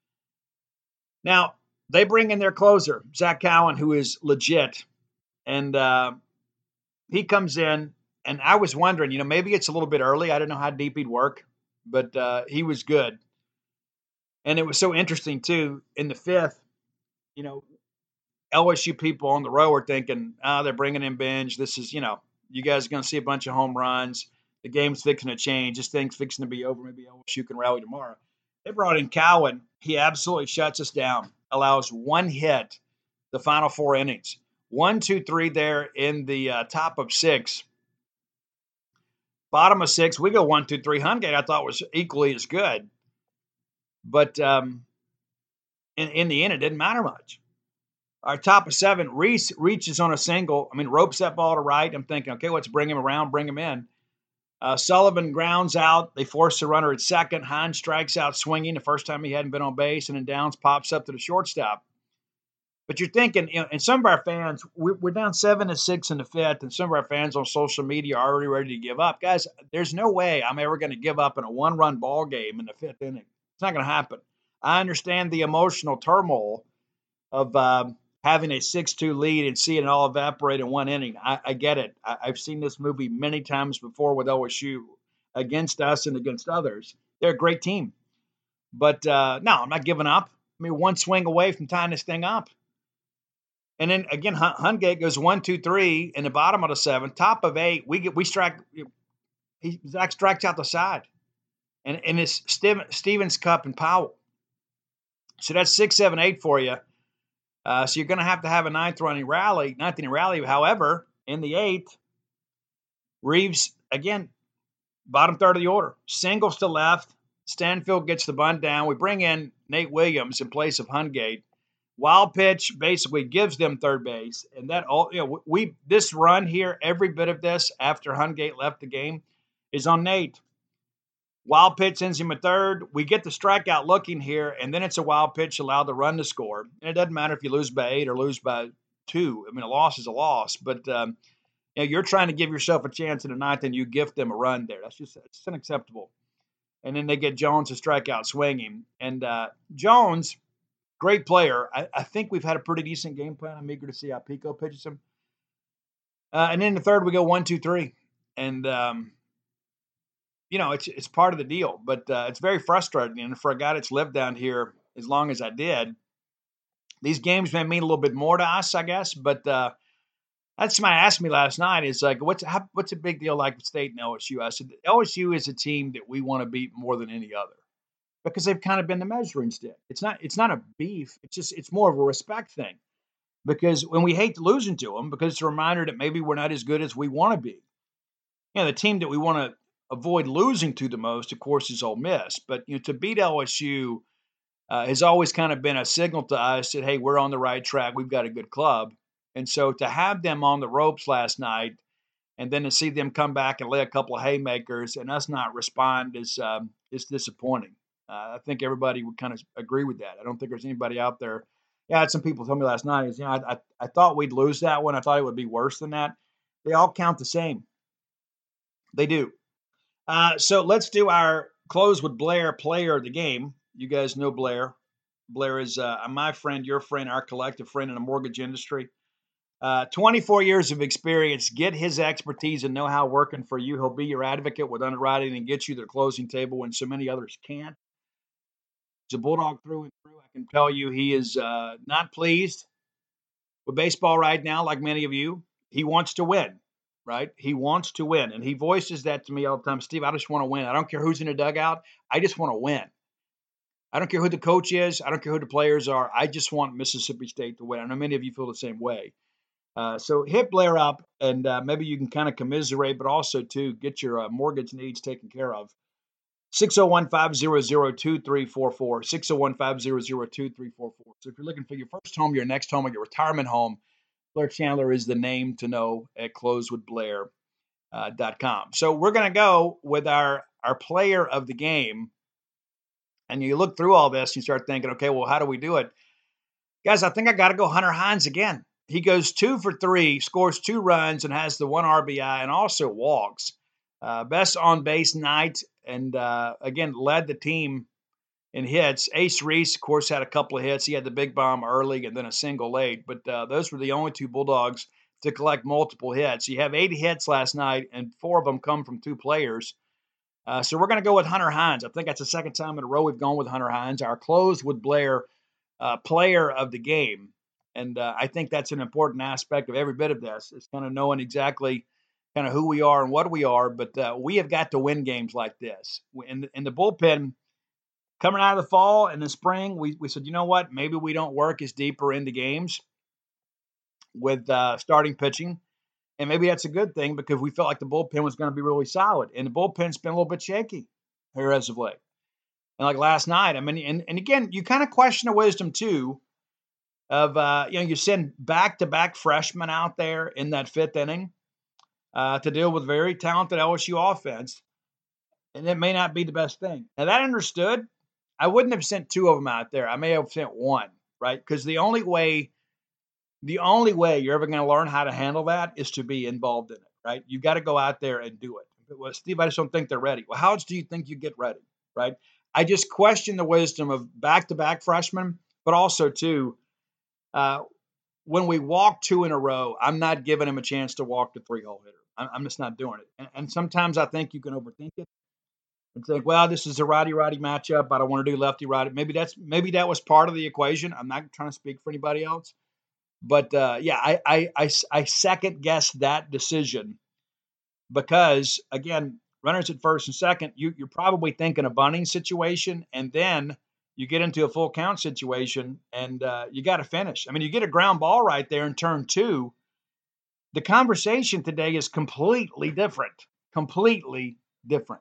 Now, they bring in their closer, Zach Cowan, who is legit. And uh, he comes in, and I was wondering, you know, maybe it's a little bit early. I didn't know how deep he'd work, but uh, he was good. And it was so interesting, too, in the fifth, you know, L S U people on the row are thinking, oh, they're bringing in Benj. This is, you know, you guys are going to see a bunch of home runs. The game's fixing to change. This thing's fixing to be over. Maybe L S U can rally tomorrow. They brought in Cowan. He absolutely shuts us down, allows one hit the final four innings. One, two, three there in the uh, top of six. Bottom of six, we go one, two, three. Hungate I thought was equally as good. But um, in, in the end, it didn't matter much. Our top of seven, Reese reaches on a single. I mean, ropes that ball to right. I'm thinking, okay, let's bring him around, bring him in. Uh, Sullivan grounds out. They force the runner at second. Hines strikes out swinging the first time he hadn't been on base, and then Downs pops up to the shortstop. But you're thinking, you know, and some of our fans, we're, we're down seven to six in the fifth, and some of our fans on social media are already ready to give up. Guys, there's no way I'm ever going to give up in a one-run ball game in the fifth inning. It's not going to happen. I understand the emotional turmoil of uh, having a six two lead and seeing it all evaporate in one inning. I, I get it. I, I've seen this movie many times before with O S U against us and against others. They're a great team. But, uh, no, I'm not giving up. I mean, one swing away from tying this thing up. And then, again, Hungate goes one, two, three in the bottom of the seventh. Top of eight, we get we strike – he Zach strikes out the side. And, and it's Stevens, Cup, and Powell. So that's six, seven, eight for you. Uh, so you're going to have to have a ninth running rally, ninth inning rally. However, in the eighth, Reeves, again, bottom third of the order. Singles to left. Stanfield gets the bunt down. We bring in Nate Williams in place of Hungate. Wild pitch basically gives them third base. And that all, you know, we this run here, every bit of this after Hungate left the game is on Nate. Wild pitch ends him at third. We get the strikeout looking here, and then it's a wild pitch allowed the run to score. And it doesn't matter if you lose by eight or lose by two. I mean, a loss is a loss. But um, you know, you're trying to give yourself a chance in the ninth, and you gift them a run there. That's just it's unacceptable. And then they get Jones to strike out swinging. And uh, Jones, great player. I, I think we've had a pretty decent game plan. I'm eager to see how Pico pitches him. Uh, and then in the third, we go one, two, three. And um, – you know, it's it's part of the deal, but uh, it's very frustrating. And for a guy that's lived down here as long as I did, these games may mean a little bit more to us, I guess. But uh, that's somebody asked me last night. Is like, what's how, what's a big deal like with State and L S U? I said L S U is a team that we want to beat more than any other because they've kind of been the measuring stick. It's not it's not a beef. It's just it's more of a respect thing because when we hate losing to them because it's a reminder that maybe we're not as good as we want to be. You know, the team that we want to avoid losing to the most, of course, is Ole Miss. But you know, to beat L S U uh, has always kind of been a signal to us that, hey, we're on the right track. We've got a good club. And so to have them on the ropes last night and then to see them come back and lay a couple of haymakers and us not respond is um, is disappointing. Uh, I think everybody would kind of agree with that. I don't think there's anybody out there. Yeah, I had some people tell me last night, is, you know, I, I, I thought we'd lose that one. I thought it would be worse than that. They all count the same. They do. Uh, so let's do our close with Blair player of the game. You guys know Blair. Blair is uh, my friend, your friend, our collective friend in the mortgage industry. Uh, twenty-four years of experience. Get his expertise and know-how working for you. He'll be your advocate with underwriting and get you to the closing table when so many others can't. He's a Bulldog through and through. I can tell you he is uh, not pleased with baseball right now, like many of you. He wants to win. Right? He wants to win. And he voices that to me all the time. Steve, I just want to win. I don't care who's in the dugout. I just want to win. I don't care who the coach is. I don't care who the players are. I just want Mississippi State to win. I know many of you feel the same way. Uh, so hit Blair up, and uh, maybe you can kind of commiserate, but also, too, get your uh, mortgage needs taken care of. six oh one, five hundred, two three four four. six oh one, five hundred, two three four four. So if you're looking for your first home, your next home, or your retirement home, Blair Chandler is the name to know at close with blair dot com. So we're going to go with our, our player of the game. And you look through all this, and you start thinking, okay, well, how do we do it? Guys, I think I got to go Hunter Hines again. He goes two for three, scores two runs, and has the one R B I, and also walks. Uh, best on-base night, and uh, again, led the team in hits. Ace Reese, of course, had a couple of hits. He had the big bomb early and then a single late, but uh, those were the only two Bulldogs to collect multiple hits. You have eight hits last night, and four of them come from two players. Uh, so we're going to go with Hunter Hines. I think that's the second time in a row we've gone with Hunter Hines. Our close with Blair, uh, player of the game. And uh, I think that's an important aspect of every bit of this, is kind of knowing exactly kind of who we are and what we are. But uh, we have got to win games like this. In the, in the bullpen, coming out of the fall and the spring, we, we said, you know what, maybe we don't work as deeper into games with uh, starting pitching. And maybe that's a good thing because we felt like the bullpen was going to be really solid. And the bullpen's been a little bit shaky here as of late. And like last night, I mean, and, and again, you kind of question the wisdom too of, uh, you know, you send back-to-back freshmen out there in that fifth inning uh, to deal with very talented L S U offense. And it may not be the best thing. Now, that understood, I wouldn't have sent two of them out there. I may have sent one, right? Because the only way the only way you're ever going to learn how to handle that is to be involved in it, right? You got to go out there and do it. Well, Steve, I just don't think they're ready. Well, how else do you think you get ready, right? I just question the wisdom of back-to-back freshmen, but also, too, uh, when we walk two in a row, I'm not giving him a chance to walk the three-hole hitter. I'm, I'm just not doing it. And, and sometimes I think you can overthink it and think, well, this is a righty-righty matchup. I don't want to do lefty-righty. Maybe that's maybe that was part of the equation. I'm not trying to speak for anybody else. But, uh, yeah, I, I, I, I second-guess that decision because, again, runners at first and second, you, you're probably thinking a bunting situation, and then you get into a full count situation, and uh, you got to finish. I mean, you get a ground ball right there in turn two. The conversation today is completely different, completely different.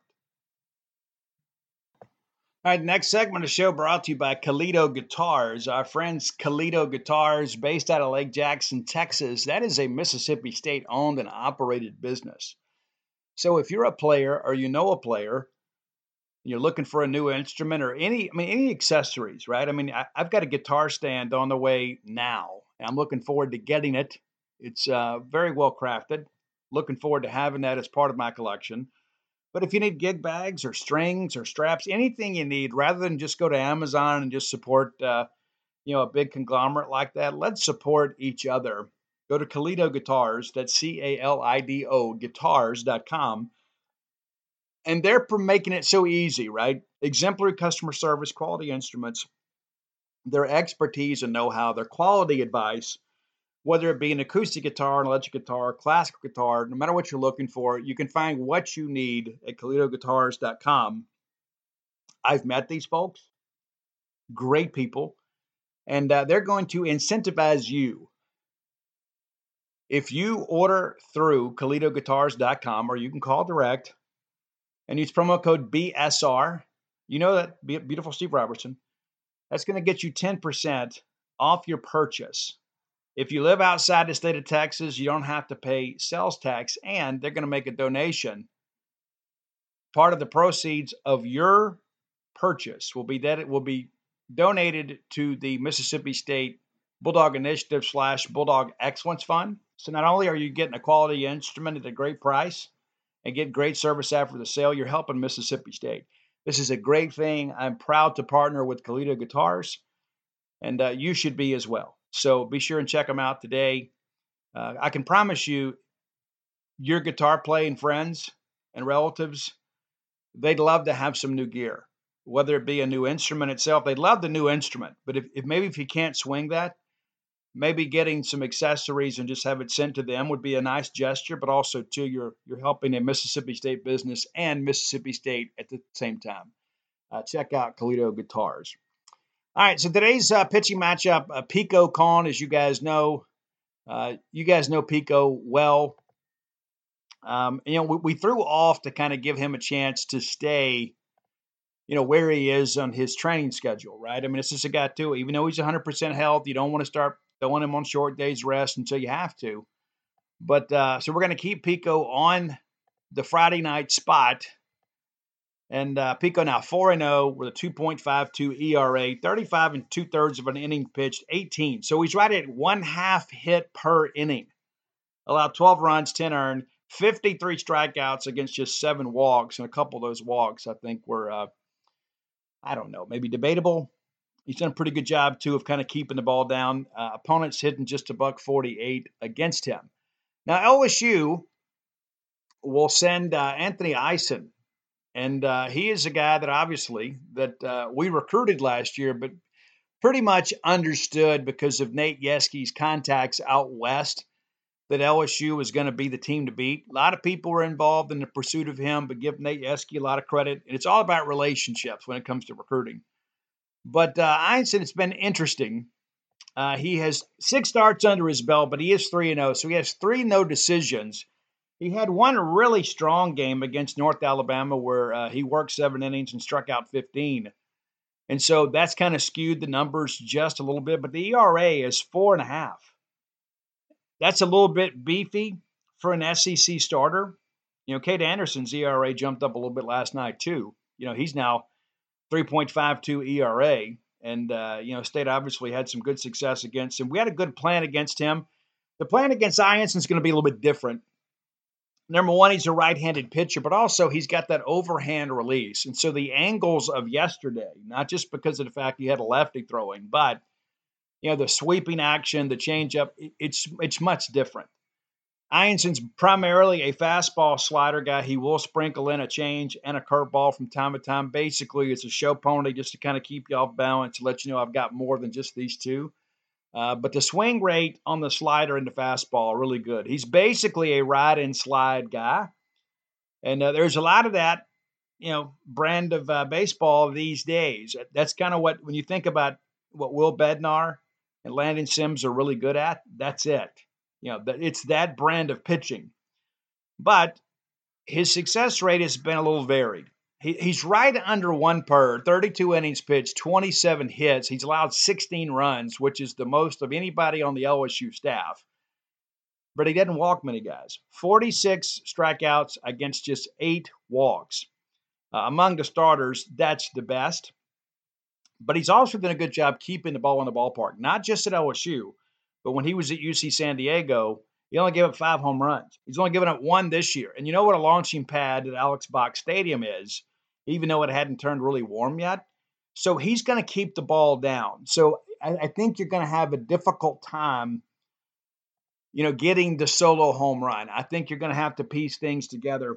All right, next segment of the show brought to you by Kalido Guitars. Our friends Kalido Guitars, based out of Lake Jackson, Texas. That is a Mississippi State-owned and operated business. So if you're a player or you know a player, you're looking for a new instrument or any, I mean, any accessories, right? I mean, I, I've got a guitar stand on the way now, and I'm looking forward to getting it. It's uh, very well crafted. Looking forward to having that as part of my collection. But if you need gig bags or strings or straps, anything you need, rather than just go to Amazon and just support, uh, you know, a big conglomerate like that, let's support each other. Go to Kalido Guitars, that's C A L I D O, guitars dot com. And they're making it so easy, right? Exemplary customer service, quality instruments, their expertise and know-how, their quality advice, whether it be an acoustic guitar, an electric guitar, classical guitar, no matter what you're looking for, you can find what you need at Kalido guitars dot com. I've met these folks, great people, and uh, they're going to incentivize you. If you order through Kalido guitars dot com, or you can call direct, and use promo code B S R. You know that, beautiful Steve Robertson. That's going to get you ten percent off your purchase. If you live outside the state of Texas, you don't have to pay sales tax, and they're going to make a donation. Part of the proceeds of your purchase will be that it will be donated to the Mississippi State Bulldog Initiative slash Bulldog Excellence Fund. So not only are you getting a quality instrument at a great price and get great service after the sale, you're helping Mississippi State. This is a great thing. I'm proud to partner with Kalito Guitars, and uh, you should be as well. So be sure and check them out today. Uh, I can promise you, your guitar playing friends and relatives, they'd love to have some new gear, whether it be a new instrument itself. They'd love the new instrument, but if, if maybe if you can't swing that, maybe getting some accessories and just have it sent to them would be a nice gesture, but also too, you're you're helping a Mississippi State business and Mississippi State at the same time. Uh, check out Kalito Guitars. All right, so today's uh, pitching matchup, uh, Pico Con, as you guys know. Uh, you guys know Pico well. Um, you know, we, we threw off to kind of give him a chance to stay, you know, where he is on his training schedule, right? I mean, this is a guy too, even though he's one hundred percent health, you don't want to start throwing him on short days rest until you have to. But uh, so we're going to keep Pico on the Friday night spot. And uh, Pico now four and oh with a two point five two E R A, thirty-five and two-thirds of an inning pitched, eighteen. So he's right at one half hit per inning. Allowed twelve runs, ten earned, fifty-three strikeouts against just seven walks. And a couple of those walks, I think, were, uh, I don't know, maybe debatable. He's done a pretty good job, too, of kind of keeping the ball down. Uh, opponents hitting just a buck forty-eight against him. Now, L S U will send uh, Anthony Eisen. And uh, he is a guy that obviously that uh, we recruited last year, but pretty much understood because of Nate Yeske's contacts out west that L S U was going to be the team to beat. A lot of people were involved in the pursuit of him, but give Nate Yeske a lot of credit. And it's all about relationships when it comes to recruiting. But uh, Eisen, it's been interesting. Uh, he has six starts under his belt, but he is three and oh, so he has three no decisions. He had one really strong game against North Alabama where uh, he worked seven innings and struck out fifteen. And so that's kind of skewed the numbers just a little bit. But the E R A is four and a half. That's a little bit beefy for an S E C starter. You know, Cade Anderson's E R A jumped up a little bit last night too. You know, he's now three point five two E R A. And, uh, you know, State obviously had some good success against him. We had a good plan against him. The plan against Eisen is going to be a little bit different. Number one, he's a right-handed pitcher, but also he's got that overhand release. And so the angles of yesterday, not just because of the fact he had a lefty throwing, but, you know, the sweeping action, the changeup, it's it's much different. Eisen's primarily a fastball slider guy. He will sprinkle in a change and a curveball from time to time. Basically, it's a show pony just to kind of keep you off balance, to let you know I've got more than just these two. Uh, but the swing rate on the slider and the fastball are really good. He's basically a ride and slide guy. And uh, there's a lot of that, you know, brand of uh, baseball these days. That's kind of what, when you think about what Will Bednar and Landon Sims are really good at, that's it. You know, it's that brand of pitching. But his success rate has been a little varied. He, he's right under one per, thirty-two innings pitched, twenty-seven hits. He's allowed sixteen runs, which is the most of anybody on the L S U staff. But he doesn't walk many guys. forty-six strikeouts against just eight walks. Uh, among the starters, that's the best. But he's also done a good job keeping the ball in the ballpark, not just at L S U, but when he was at U C San Diego, he only gave up five home runs. He's only given up one this year. And you know what a launching pad at Alex Box Stadium is, even though it hadn't turned really warm yet? So he's going to keep the ball down. So I, I think you're going to have a difficult time, you know, getting the solo home run. I think you're going to have to piece things together.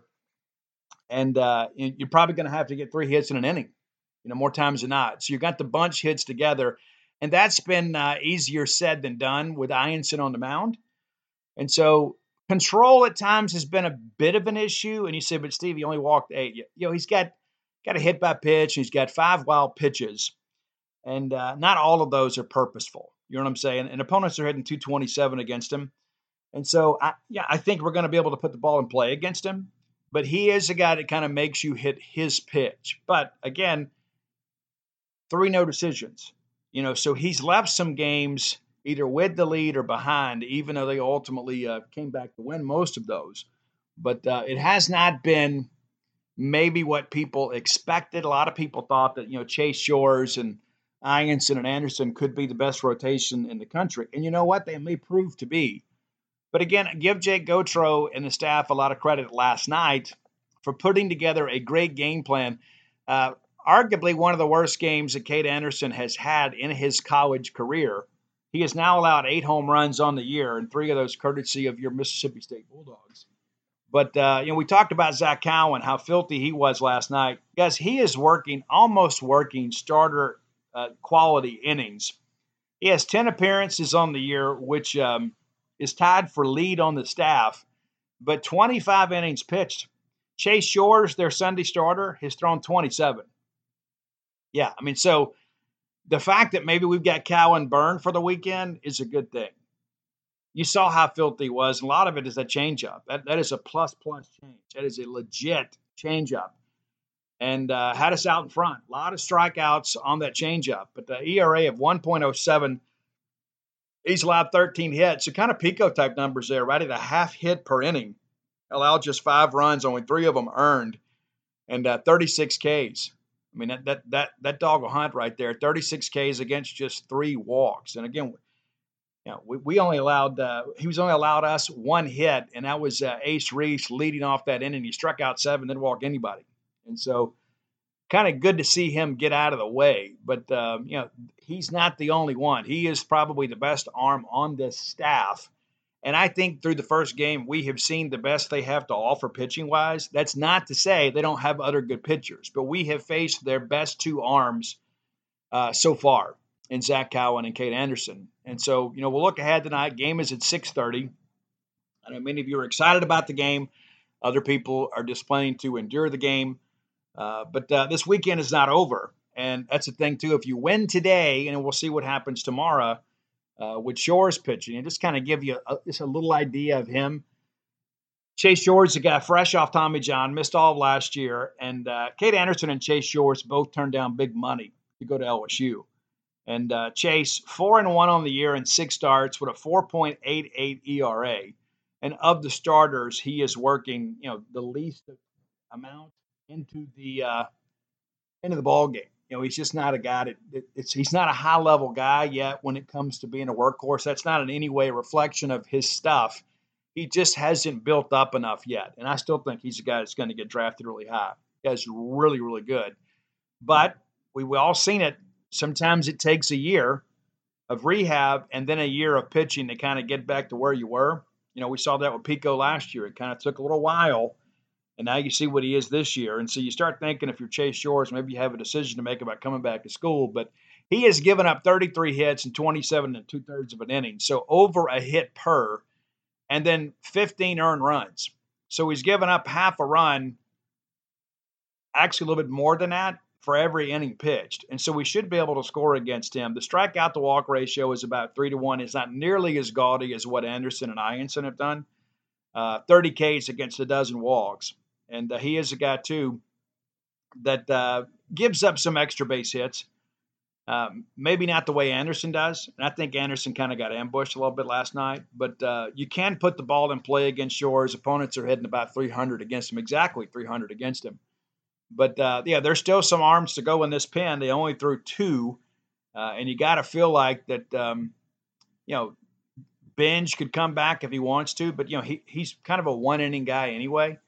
And uh, you're probably going to have to get three hits in an inning, you know, more times than not. So you got the bunch hits together. And that's been uh, easier said than done with Eisen on the mound. And so control at times has been a bit of an issue. And you say, but Steve, he only walked eight. You know, he's got, got a hit by pitch. He's got five wild pitches. And uh, not all of those are purposeful. You know what I'm saying? And opponents are hitting two twenty-seven against him. And so, I, yeah, I think we're going to be able to put the ball in play against him. but he is a guy that kind of makes you hit his pitch. But again, three no decisions. You know, so he's left some games either with the lead or behind, even though they ultimately uh, came back to win most of those. But uh, it has not been maybe what people expected. A lot of people thought that, you know, Chase Shores and Ianson and Anderson could be the best rotation in the country. And you know what? They may prove to be. But again, give Jake Gautreau and the staff a lot of credit last night for putting together a great game plan. Uh, arguably one of the worst games that Cade Anderson has had in his college career. He has now allowed eight home runs on the year, and three of those courtesy of your Mississippi State Bulldogs. But, uh, you know, we talked about Zach Cowan, how filthy he was last night. Guys, he is working, almost working starter uh, quality innings. He has ten appearances on the year, which um, is tied for lead on the staff, but twenty-five innings pitched. Chase Shores, their Sunday starter, has thrown twenty-seven. Yeah, I mean, so the fact that maybe we've got Cowan burned for the weekend is a good thing. You saw how filthy he was. A lot of it is a changeup. That, that is a plus-plus change. That is a legit changeup. And uh, had us out in front. A lot of strikeouts on that changeup. But the E R A of one point oh seven, he's allowed thirteen hits. So kind of Pico-type numbers there, right at a half hit per inning. Allowed just five runs, only three of them earned, and uh, thirty-six Ks. I mean, that that that that dog will hunt right there. thirty-six Ks against just three walks. And again, you know, we, we only allowed uh, he was only allowed us one hit, and that was uh, Ace Reese leading off that inning. He struck out seven, didn't walk anybody. And so, kind of good to see him get out of the way. But um, you know, he's not the only one. He is probably the best arm on this staff. And I think through the first game, we have seen the best they have to offer pitching-wise. That's not to say they don't have other good pitchers, but we have faced their best two arms uh, so far in Zach Cowan and Cade Anderson. And so, you know, we'll look ahead tonight. Game is at six thirty. I know many of you are excited about the game. Other people are just planning to endure the game. Uh, but uh, this weekend is not over. And that's the thing, too. If you win today, and we'll see what happens tomorrow, Uh, with Shores pitching, and just kind of give you a, just a little idea of him. Chase Shores, a guy fresh off Tommy John, missed all of last year, and uh, Cade Anderson and Chase Shores both turned down big money to go to L S U. And uh, Chase, four and one on the year and six starts with a four point eight eight E R A. And of the starters, he is working, you know, the least amount into the uh, into the ball game. You know, he's just not a guy that it's, he's not a high level guy yet when it comes to being a workhorse. That's not in any way a reflection of his stuff. He just hasn't built up enough yet. And I still think he's a guy that's going to get drafted really high. The guy's really, really good. But we've all seen it. Sometimes it takes a year of rehab and then a year of pitching to kind of get back to where you were. You know, we saw that with Pico last year. It kind of took a little while. And now you see what he is this year. And so you start thinking if you're Chase Shores, maybe you have a decision to make about coming back to school. But he has given up thirty-three hits and twenty-seven and two-thirds of an inning. So over a hit per, and then fifteen earned runs. So he's given up half a run, actually a little bit more than that, for every inning pitched. And so we should be able to score against him. The strikeout to walk ratio is about three to one. It's not nearly as gaudy as what Anderson and Ianson have done. Uh, thirty Ks against a dozen walks. And uh, he is a guy, too, that uh, gives up some extra base hits. Um, maybe not the way Anderson does. And I think Anderson kind of got ambushed a little bit last night. But uh, you can put the ball in play against Shores. Opponents are hitting about three hundred against him, exactly three hundred against him. But, uh, yeah, there's still some arms to go in this pen. They only threw two. Uh, and you got to feel like that, um, you know, Benj could come back if he wants to. But, you know, he he's kind of a one-inning guy anyway.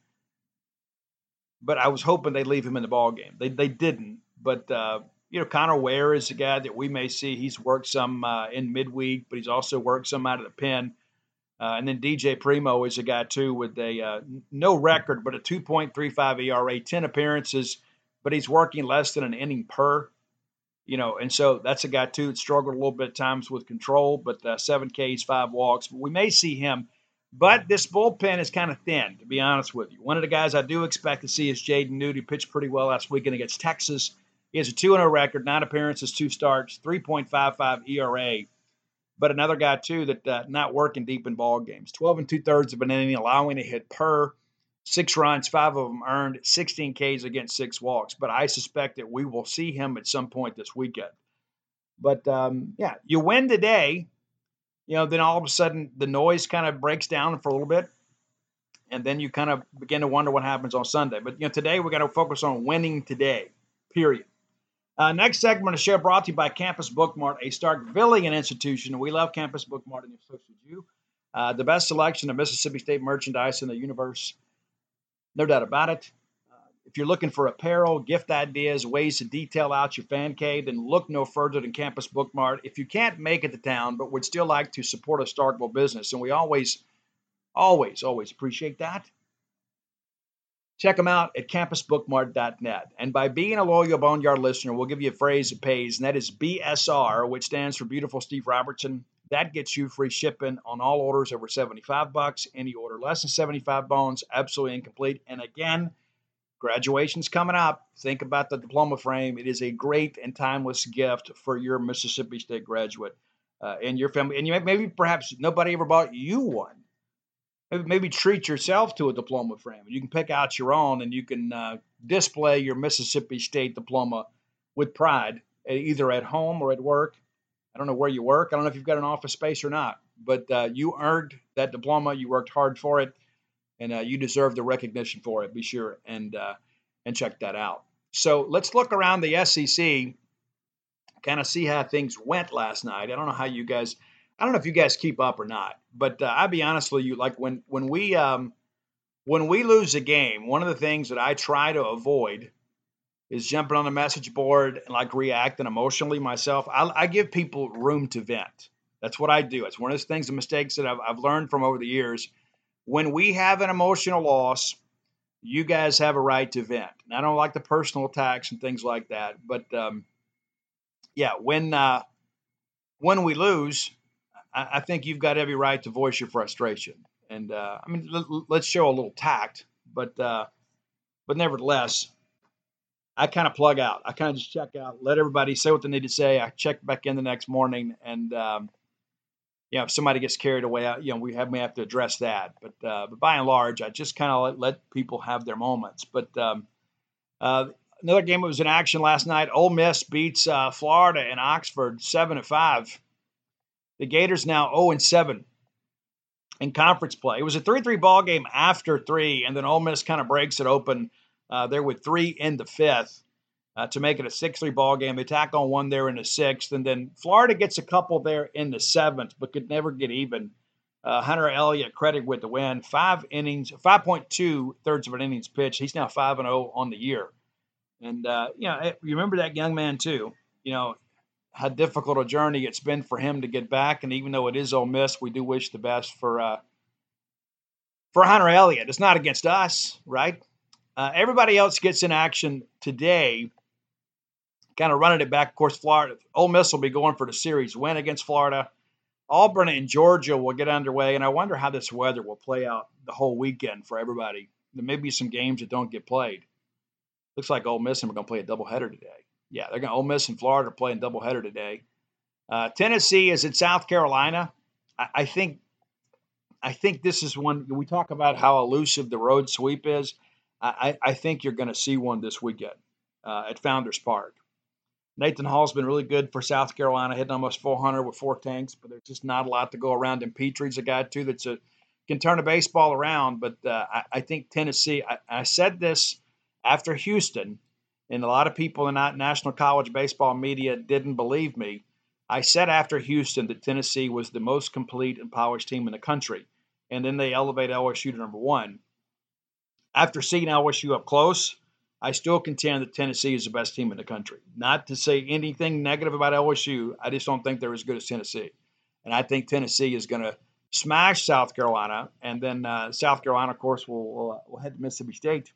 But I was hoping they'd leave him in the ball game. They they didn't. But, uh, you know, Connor Ware is a guy that we may see. He's worked some uh, in midweek, but he's also worked some out of the pen. Uh, and then D J Primo is a guy, too, with a uh, no record, but a two point three five E R A, ten appearances, but he's working less than an inning per. You know, and so that's a guy, too, that struggled a little bit at times with control, but uh, seven Ks, five walks. But we may see him. But this bullpen is kind of thin, to be honest with you. One of the guys I do expect to see is Jaden Newt. He pitched pretty well last weekend against Texas. He has a two and oh record, nine appearances, two starts, three point five five E R A. But another guy, too, that uh, not working deep in ball games. twelve and two-thirds of an inning, allowing a hit per. Six runs, five of them earned, sixteen Ks against six walks. But I suspect that we will see him at some point this weekend. But, um, yeah, you win today, you know, then all of a sudden the noise kind of breaks down for a little bit. And then you kind of begin to wonder what happens on Sunday. But, you know, today we're going to focus on winning today, period. Uh, next segment of the show brought to you by Campus Bookmart, a Starkvillian institution. We love Campus Bookmart, and so should you. Uh, the best selection of Mississippi State merchandise in the universe. No doubt about it. Uh, if you're looking for apparel, gift ideas, ways to detail out your fan cave, then look no further than Campus Bookmart. If you can't make it to town but would still like to support a Starkville business, and we always, always, always appreciate that, check them out at campus bookmart dot net. And by being a loyal Boneyard listener, we'll give you a phrase that pays, and that is B S R, which stands for Beautiful Steve Robertson. That gets you free shipping on all orders over seventy-five bucks. Any order less than seventy-five bones, absolutely incomplete. And again, graduation's coming up. Think about the diploma frame. It is a great and timeless gift for your Mississippi State graduate uh, and your family. And you maybe perhaps nobody ever bought you one. Maybe, maybe treat yourself to a diploma frame. You can pick out your own, and you can uh, display your Mississippi State diploma with pride, either at home or at work. I don't know where you work. I don't know if you've got an office space or not, but uh, you earned that diploma. You worked hard for it, and uh, you deserve the recognition for it. Be sure and uh, and check that out. So let's look around the S E C, kind of see how things went last night. I don't know how you guys, I don't know if you guys keep up or not, but uh, I'll be honest with you. Like when when we um, when we lose a game, one of the things that I try to avoid is jumping on the message board and like reacting emotionally myself. I, I give people room to vent. That's what I do. It's one of those things, the mistakes that I've, I've learned from over the years. When we have an emotional loss, you guys have a right to vent. And I don't like the personal attacks and things like that. But um, yeah, when uh, when we lose, I, I think you've got every right to voice your frustration. And uh, I mean, l- let's show a little tact, but uh, but nevertheless, I kind of plug out. I kind of just check out, let everybody say what they need to say. I check back in the next morning, and um, you know, if somebody gets carried away, you know, we have may have to address that. But uh, but by and large, I just kind of let, let people have their moments. But um, uh, another game that was in action last night. Ole Miss beats uh, Florida in Oxford seven to five. The Gators now zero and seven in conference play. It was a three three ball game after three, and then Ole Miss kind of breaks it open. Uh, there with three in the fifth uh, to make it a six three ball game. They tack on one there in the sixth, and then Florida gets a couple there in the seventh, but could never get even. Uh, Hunter Elliott credited with the win. Five innings, five point two thirds of an innings pitched. He's now five and zero on the year, and uh, you know, you remember that young man too. You know how difficult a journey it's been for him to get back, and even though it is Ole Miss, we do wish the best for uh, for Hunter Elliott. It's not against us, right? Uh, everybody else gets in action today, kind of running it back. Of course, Florida, Ole Miss will be going for the series win against Florida. Auburn and Georgia will get underway, and I wonder how this weather will play out the whole weekend for everybody. There may be some games that don't get played. Looks like Ole Miss and we're going to play a doubleheader today. Yeah, they're going to Ole Miss and Florida are playing doubleheader today. Uh, Tennessee is in South Carolina. I, I think, I think this is one we talk about how elusive the road sweep is. I, I think you're going to see one this weekend uh, at Founders Park. Nathan Hall's been really good for South Carolina, hitting almost four hundred with four tanks, but there's just not a lot to go around. And Petrie's a guy, too, that's a, can turn a baseball around. But uh, I, I think Tennessee, I, I said this after Houston, and a lot of people in that National College Baseball media didn't believe me. I said after Houston that Tennessee was the most complete and polished team in the country. And then they elevate L S U to number one. After seeing L S U up close, I still contend that Tennessee is the best team in the country. Not to say anything negative about L S U. I just don't think they're as good as Tennessee. And I think Tennessee is going to smash South Carolina. And then uh, South Carolina, of course, will, will, will head to Mississippi State.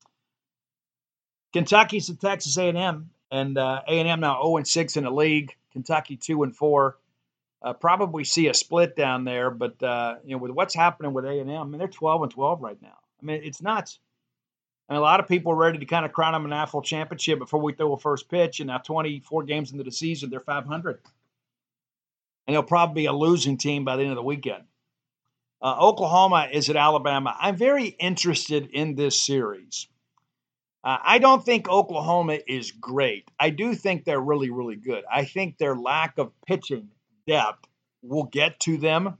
Kentucky's at Texas A and M. And uh, A and M now zero and six in the league. Kentucky two and four. Uh, probably see a split down there. But, uh, you know, with what's happening with A and M, I mean, they're twelve and twelve right now. I mean, it's nuts. And a lot of people are ready to kind of crown them an N F L championship before we throw a first pitch. And now twenty-four games into the season, they're five hundred. And they'll probably be a losing team by the end of the weekend. Uh, Oklahoma is at Alabama. I'm very interested in this series. Uh, I don't think Oklahoma is great. I do think they're really, really good. I think their lack of pitching depth will get to them.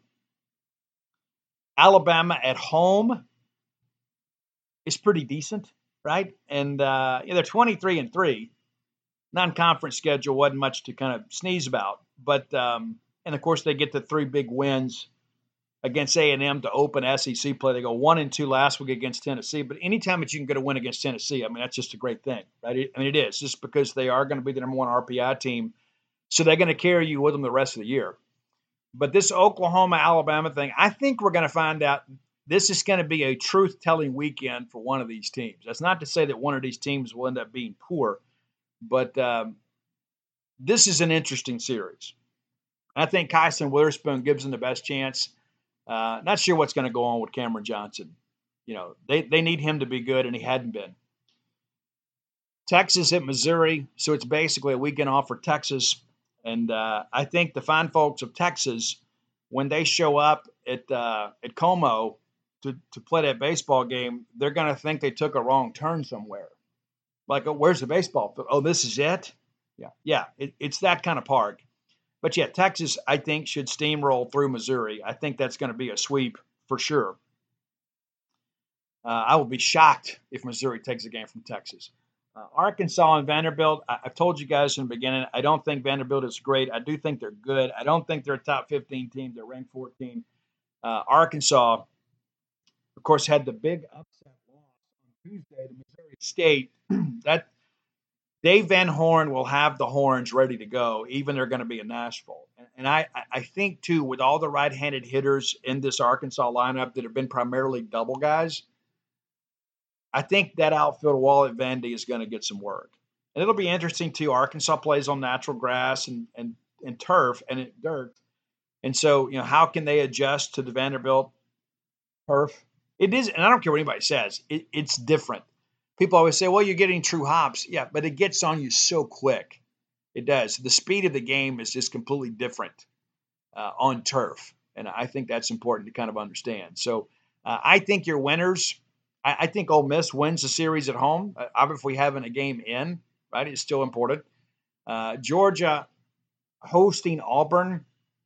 Alabama at home is pretty decent, right? And uh, yeah, they're twenty-three and three. Non-conference schedule wasn't much to kind of sneeze about, but um, and of course they get the three big wins against A and M to open S E C play. They go one and two last week against Tennessee. But anytime that you can get a win against Tennessee, I mean, that's just a great thing, right? I mean, it is just because they are going to be the number one R P I team. So they're going to carry you with them the rest of the year. But this Oklahoma-Alabama thing, I think we're going to find out this is going to be a truth-telling weekend for one of these teams. That's not to say that one of these teams will end up being poor, but um, this is an interesting series. I think Kyson Witherspoon gives them the best chance. Uh, not sure what's going to go on with Cameron Johnson. You know, they, they need him to be good, and he hadn't been. Texas at Missouri, so it's basically a weekend off for Texas. And uh, I think the fine folks of Texas, when they show up at uh, at Como to, to play that baseball game, they're going to think they took a wrong turn somewhere. Like, oh, where's the baseball? Oh, this is it? Yeah, yeah, it, it's that kind of park. But yeah, Texas, I think, should steamroll through Missouri. I think that's going to be a sweep for sure. Uh, I will be shocked if Missouri takes a game from Texas. Uh, Arkansas and Vanderbilt, I, I've told you guys in the beginning, I don't think Vanderbilt is great. I do think they're good. I don't think they're a top fifteen team. They're ranked fourteen. Uh, Arkansas, of course, had the big upset loss on Tuesday to Missouri State. that Dave Van Horn will have the horns ready to go, even they're going to be in Nashville. And, and I, I think, too, with all the right-handed hitters in this Arkansas lineup that have been primarily double guys, I think that outfield wall at Vandy is going to get some work. And it'll be interesting, too. Arkansas plays on natural grass and, and, and turf and it, dirt. And so, you know, how can they adjust to the Vanderbilt turf? It is, and I don't care what anybody says, it, it's different. People always say, well, you're getting true hops. Yeah, but it gets on you so quick. It does. The speed of the game is just completely different uh, on turf. And I think that's important to kind of understand. So uh, I think your winners, I, I think Ole Miss wins the series at home. Uh, obviously, having a game in, right, is still important. Uh, Georgia hosting Auburn,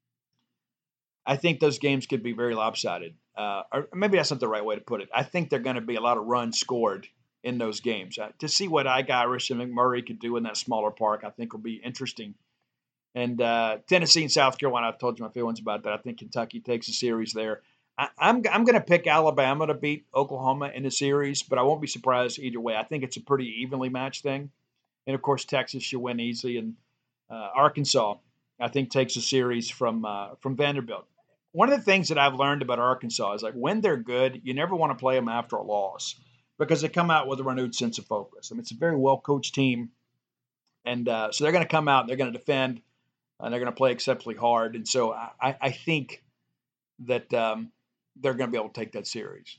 I think those games could be very lopsided. Uh, or maybe that's not the right way to put it. I think they're going to be a lot of runs scored in those games. Uh, to see what Ike Irish and McMurray could do in that smaller park, I think will be interesting. And uh, Tennessee and South Carolina, I've told you my feelings about that. I think Kentucky takes a series there. I, I'm I'm going to pick Alabama to beat Oklahoma in the series, but I won't be surprised either way. I think it's a pretty evenly matched thing. And, of course, Texas should win easily. And uh, Arkansas, I think, takes a series from uh, from Vanderbilt. One of the things that I've learned about Arkansas is, like, when they're good, you never want to play them after a loss, because they come out with a renewed sense of focus. I mean, it's a very well-coached team. And uh, so they're going to come out, they're going to defend, and they're going to play exceptionally hard. And so I, I think that um, they're going to be able to take that series.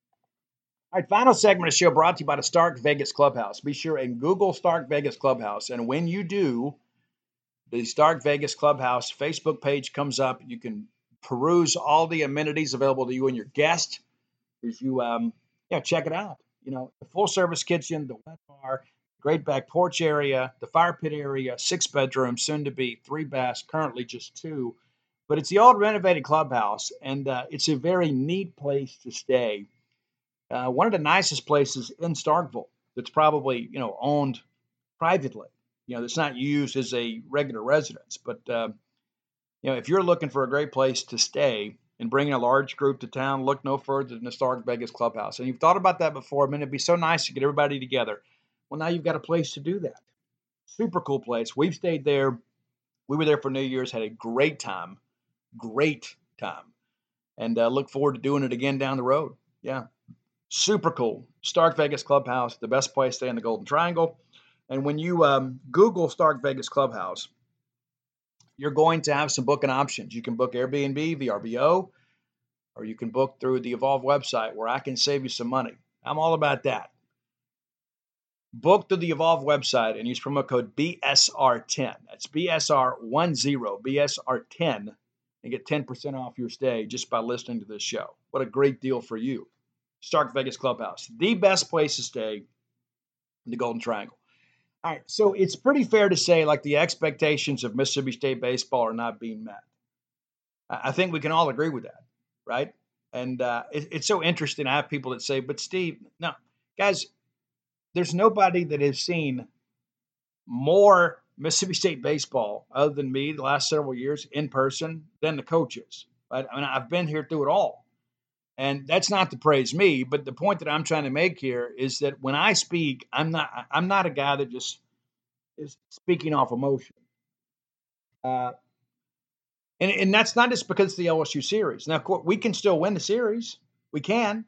All right, final segment of the show brought to you by the Stark Vegas Clubhouse. Be sure and Google Stark Vegas Clubhouse. And when you do, the Stark Vegas Clubhouse Facebook page comes up. You can peruse all the amenities available to you and your guest as you um, yeah, check it out. You know, the full-service kitchen, the wet bar, great back porch area, the fire pit area, six bedrooms, soon to be three baths, currently just two. But it's the old renovated clubhouse, and uh, it's a very neat place to stay. Uh, one of the nicest places in Starkville that's probably, you know, owned privately. You know, that's not used as a regular residence. But, uh, you know, if you're looking for a great place to stay and bringing a large group to town, look no further than the Stark Vegas Clubhouse. And you've thought about that before. I mean, it'd be so nice to get everybody together. Well, now you've got a place to do that. Super cool place. We've stayed there. We were there for New Year's, had a great time. Great time. And uh, look forward to doing it again down the road. Yeah. Super cool. Stark Vegas Clubhouse, the best place to stay in the Golden Triangle. And when you um, Google Stark Vegas Clubhouse, you're going to have some booking options. You can book Airbnb, V R B O, or you can book through the Evolve website where I can save you some money. I'm all about that. Book through the Evolve website and use promo code B S R ten. That's B S R ten, B S R ten and get ten percent off your stay just by listening to this show. What a great deal for you. Stark Vegas Clubhouse, the best place to stay in the Golden Triangle. All right, so it's pretty fair to say like the expectations of Mississippi State baseball are not being met. I think we can all agree with that, right? And uh, it, it's so interesting. I have people that say, but Steve, no, guys, there's nobody that has seen more Mississippi State baseball other than me the last several years in person than the coaches. Right? I mean, I've been here through it all. And that's not to praise me, but the point that I'm trying to make here is that when I speak, I'm not I'm not a guy that just is speaking off emotion. Uh, and, and that's not just because it's the L S U series. Now, of course, we can still win the series. We can.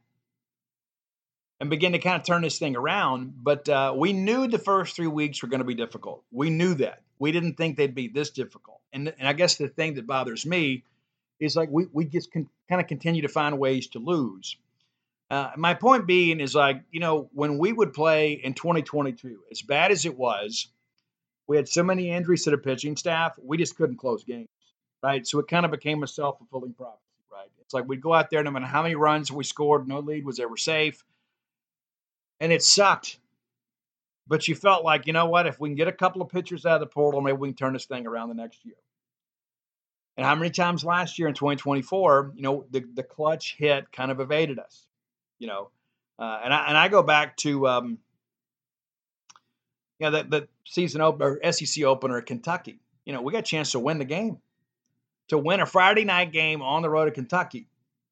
And begin to kind of turn this thing around. But uh, we knew the first three weeks were going to be difficult. We knew that. We didn't think they'd be this difficult. And, and I guess the thing that bothers me is like we, we just can kind of continue to find ways to lose. Uh, my point being is like, you know, when we would play in twenty twenty-two, as bad as it was, we had so many injuries to the pitching staff, we just couldn't close games, right? So it kind of became a self-fulfilling prophecy, right? It's like we'd go out there no matter how many runs we scored, no lead was ever safe. And it sucked. But you felt like, you know what, if we can get a couple of pitchers out of the portal, maybe we can turn this thing around the next year. And how many times last year in twenty twenty-four, you know, the, the clutch hit kind of evaded us, you know. Uh, and, I, and I go back to, um, you know, the, the season opener, S E C opener at Kentucky. You know, we got a chance to win the game, to win a Friday night game on the road at Kentucky.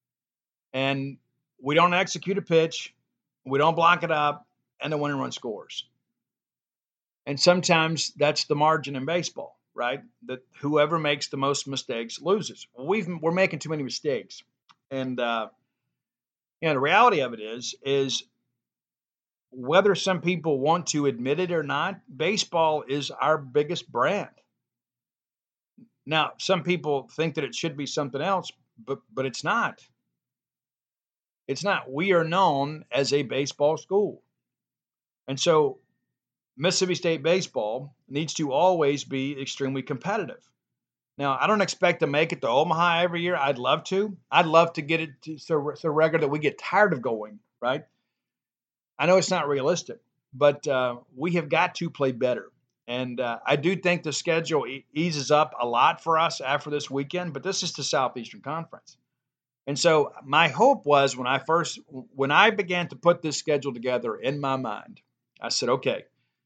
And we don't execute a pitch. We don't block it up, and the winning run scores. And sometimes that's the margin in baseball, right? That whoever makes the most mistakes loses. Well, we've, we're making too many mistakes. And, uh, you know, the reality of it is, is whether some people want to admit it or not, baseball is our biggest brand. Now, some people think that it should be something else, but but it's not. It's not. We are known as a baseball school. And so Mississippi State baseball needs to always be extremely competitive. Now, I don't expect to make it to Omaha every year. I'd love to. I'd love to get it to so, so regular that we get tired of going, right? I know it's not realistic, but uh, we have got to play better. And uh, I do think the schedule e- eases up a lot for us after this weekend, but this is the Southeastern Conference. And so my hope was when I first, when I began to put this schedule together in my mind, I said, okay,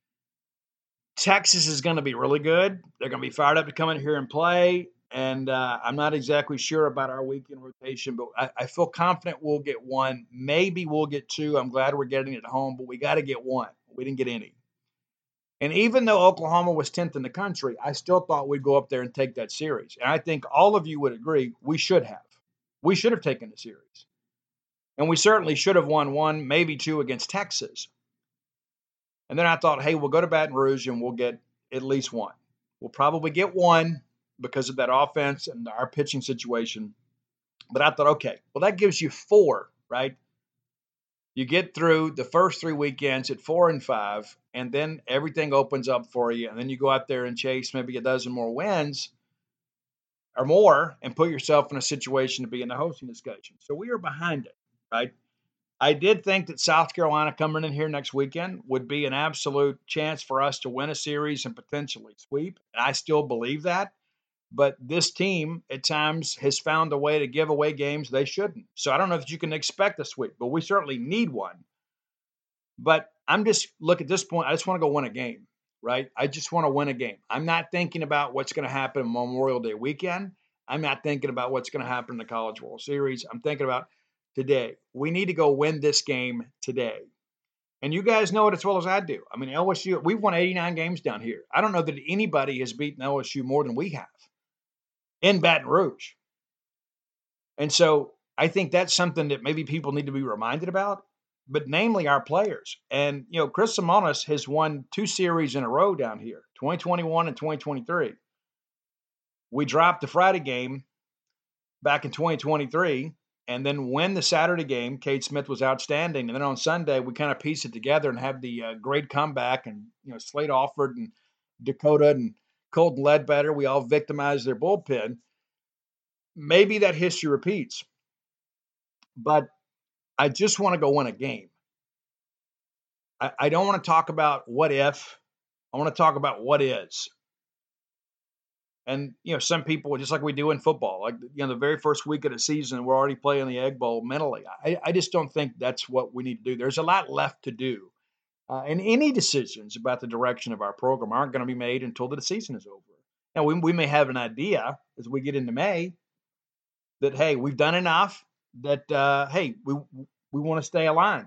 Texas is going to be really good. They're going to be fired up to come in here and play. And uh, I'm not exactly sure about our weekend rotation, but I, I feel confident we'll get one. Maybe we'll get two. I'm glad we're getting it home, but we got to get one. We didn't get any. And even though Oklahoma was tenth in the country, I still thought we'd go up there and take that series. And I think all of you would agree we should have. We should have taken the series. And we certainly should have won one, maybe two against Texas. And then I thought, hey, we'll go to Baton Rouge and we'll get at least one. We'll probably get one because of that offense and our pitching situation. But I thought, okay, well, that gives you four, right? You get through the first three weekends at four and five, and then everything opens up for you. And then you go out there and chase maybe a dozen more wins or more and put yourself in a situation to be in the hosting discussion. So we are behind it, right? I did think that South Carolina coming in here next weekend would be an absolute chance for us to win a series and potentially sweep. And I still believe that. But this team at times has found a way to give away games they shouldn't. So I don't know if you can expect a sweep, but we certainly need one. But I'm just, look, at this point, I just want to go win a game, right? I just want to win a game. I'm not thinking about what's going to happen Memorial Day weekend. I'm not thinking about what's going to happen in the College World Series. I'm thinking about today. We need to go win this game today. And you guys know it as well as I do. I mean, L S U, we've won eighty-nine games down here. I don't know that anybody has beaten L S U more than we have in Baton Rouge. And so I think that's something that maybe people need to be reminded about, but namely our players. And, you know, Chris Simonis has won two series in a row down here, twenty twenty-one and twenty twenty-three. We dropped the Friday game back in twenty twenty-three and then win the Saturday game. Cade Smith was outstanding. And then on Sunday, we kind of pieced it together and had the uh, great comeback. And, you know, Slade Alford and Dakota and Colton Ledbetter, we all victimized their bullpen. maybe that history repeats, but I just want to go win a game. I, I don't want to talk about what if. I want to talk about what is. And, you know, some people, just like we do in football, like, you know, the very first week of the season, we're already playing the Egg Bowl mentally. I, I just don't think that's what we need to do. There's a lot left to do. Uh, and any decisions about the direction of our program aren't going to be made until the season is over. Now, we, we may have an idea as we get into May that, hey, we've done enough, that, uh, hey, we we want to stay aligned.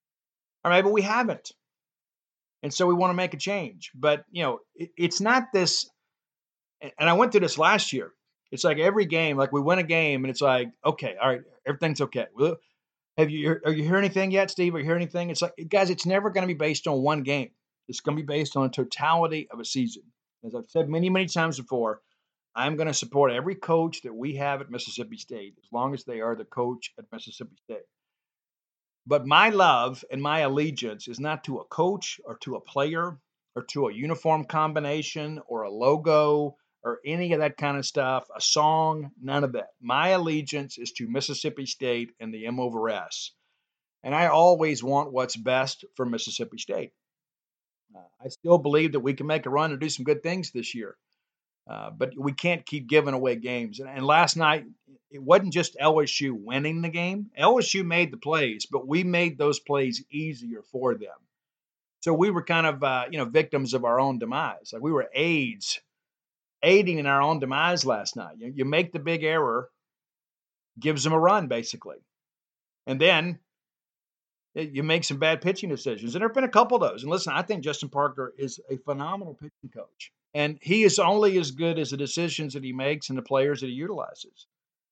Or maybe we haven't. And so we want to make a change. But, you know, it, it's not this. And I went through this last year. It's like every game, like we win a game, and it's like, okay, all right, everything's okay. Well, have you are you hear anything yet, Steve? Are you hear anything? It's like, guys, it's never going to be based on one game. It's going to be based on a totality of a season. As I've said many, many times before, I'm going to support every coach that we have at Mississippi State, as long as they are the coach at Mississippi State. But my love and my allegiance is not to a coach or to a player or to a uniform combination or a logo or any of that kind of stuff, a song, none of that. My allegiance is to Mississippi State and the M over S. And I always want what's best for Mississippi State. Uh, I still believe that we can make a run and do some good things this year. Uh, but we can't keep giving away games. And, and last night, it wasn't just L S U winning the game. L S U made the plays, but we made those plays easier for them. So we were kind of, uh, you know, victims of our own demise. Like we were aids. aiding in our own demise last night. You, you make the big error, gives them a run, basically. And then it, you make some bad pitching decisions. And there have been a couple of those. And listen, I think Justin Parker is a phenomenal pitching coach. And he is only as good as the decisions that he makes and the players that he utilizes.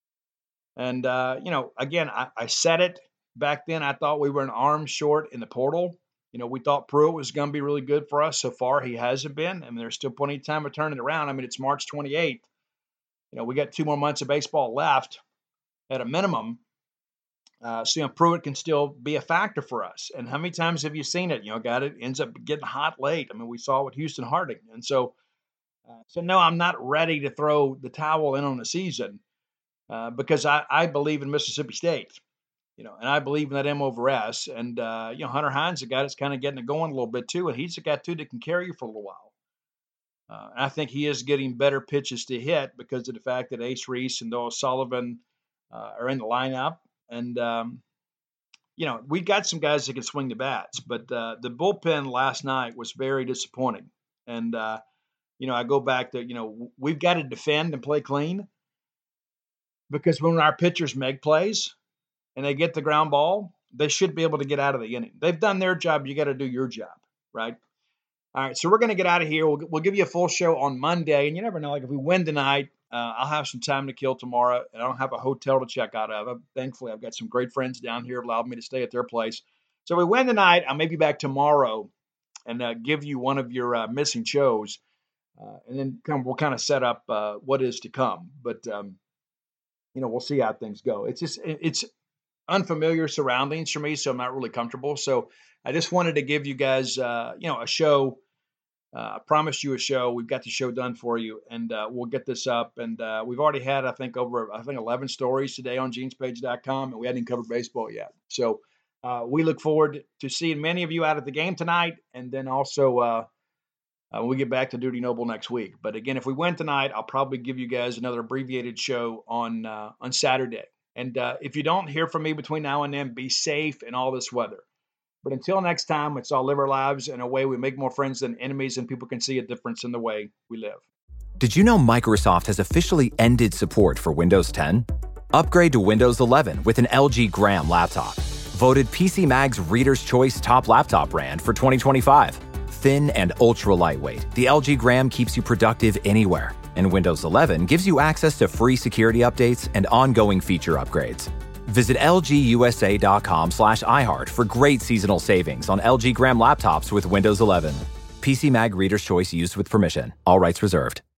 And, uh, you know, again, I, I said it back then. I thought we were an arm short in the portal. You know, we thought Pruitt was going to be really good for us. So far, he hasn't been. I mean, there's still plenty of time to turn it around. I mean, it's March twenty-eighth. You know, we got two more months of baseball left at a minimum. Uh, so, you know, Pruitt can still be a factor for us. And how many times have you seen it? You know, got it ends up getting hot late. I mean, we saw it with Houston Harding. And so, uh, so no, I'm not ready to throw the towel in on the season uh, because I, I believe in Mississippi State. You know, and I believe in that M over S. And, uh, you know, Hunter Hines, the guy that's kind of getting it going a little bit too. And he's a guy, too, that can carry you for a little while. Uh, and I think he is getting better pitches to hit because of the fact that Ace Reese and Doyle Sullivan uh, are in the lineup. And, um, you know, we got some guys that can swing the bats. But uh, the bullpen last night was very disappointing. And, uh, you know, I go back to, you know, we've got to defend and play clean because when our pitchers make plays, and they get the ground ball, they should be able to get out of the inning. They've done their job. You got to do your job, right? All right, so we're going to get out of here. We'll, we'll give you a full show on Monday. And you never know, like if we win tonight, uh, I'll have some time to kill tomorrow. And I don't have a hotel to check out of. Thankfully, I've got some great friends down here who allowed me to stay at their place. So if we win tonight, I may be back tomorrow and uh, give you one of your uh, missing shows. Uh, and then come, we'll kind of set up uh, what is to come. But, um, you know, we'll see how things go. It's just, it, it's, unfamiliar surroundings for me, so I'm not really comfortable. So I just wanted to give you guys, uh, you know, a show. Uh, I promised you a show. We've got the show done for you, and uh, we'll get this up. And uh, we've already had, I think, over I think eleven stories today on Genes Page dot com, and we hadn't covered baseball yet. So uh, we look forward to seeing many of you out at the game tonight, and then also uh, uh, when we get back to Duty Noble next week. But again, if we win tonight, I'll probably give you guys another abbreviated show on uh, on Saturday. And uh, if you don't hear from me between now and then, be safe in all this weather. But until next time, let's all live our lives in a way we make more friends than enemies, and people can see a difference in the way we live. Did you know Microsoft has officially ended support for Windows ten? Upgrade to Windows eleven with an L G Gram laptop. Voted P C Mag's Reader's Choice Top Laptop Brand for twenty twenty-five. Thin and ultra lightweight, the L G Gram keeps you productive anywhere. And Windows eleven gives you access to free security updates and ongoing feature upgrades. Visit lgusa.com slash iHeart for great seasonal savings on L G Gram laptops with Windows eleven. P C Mag Reader's Choice used with permission. All rights reserved.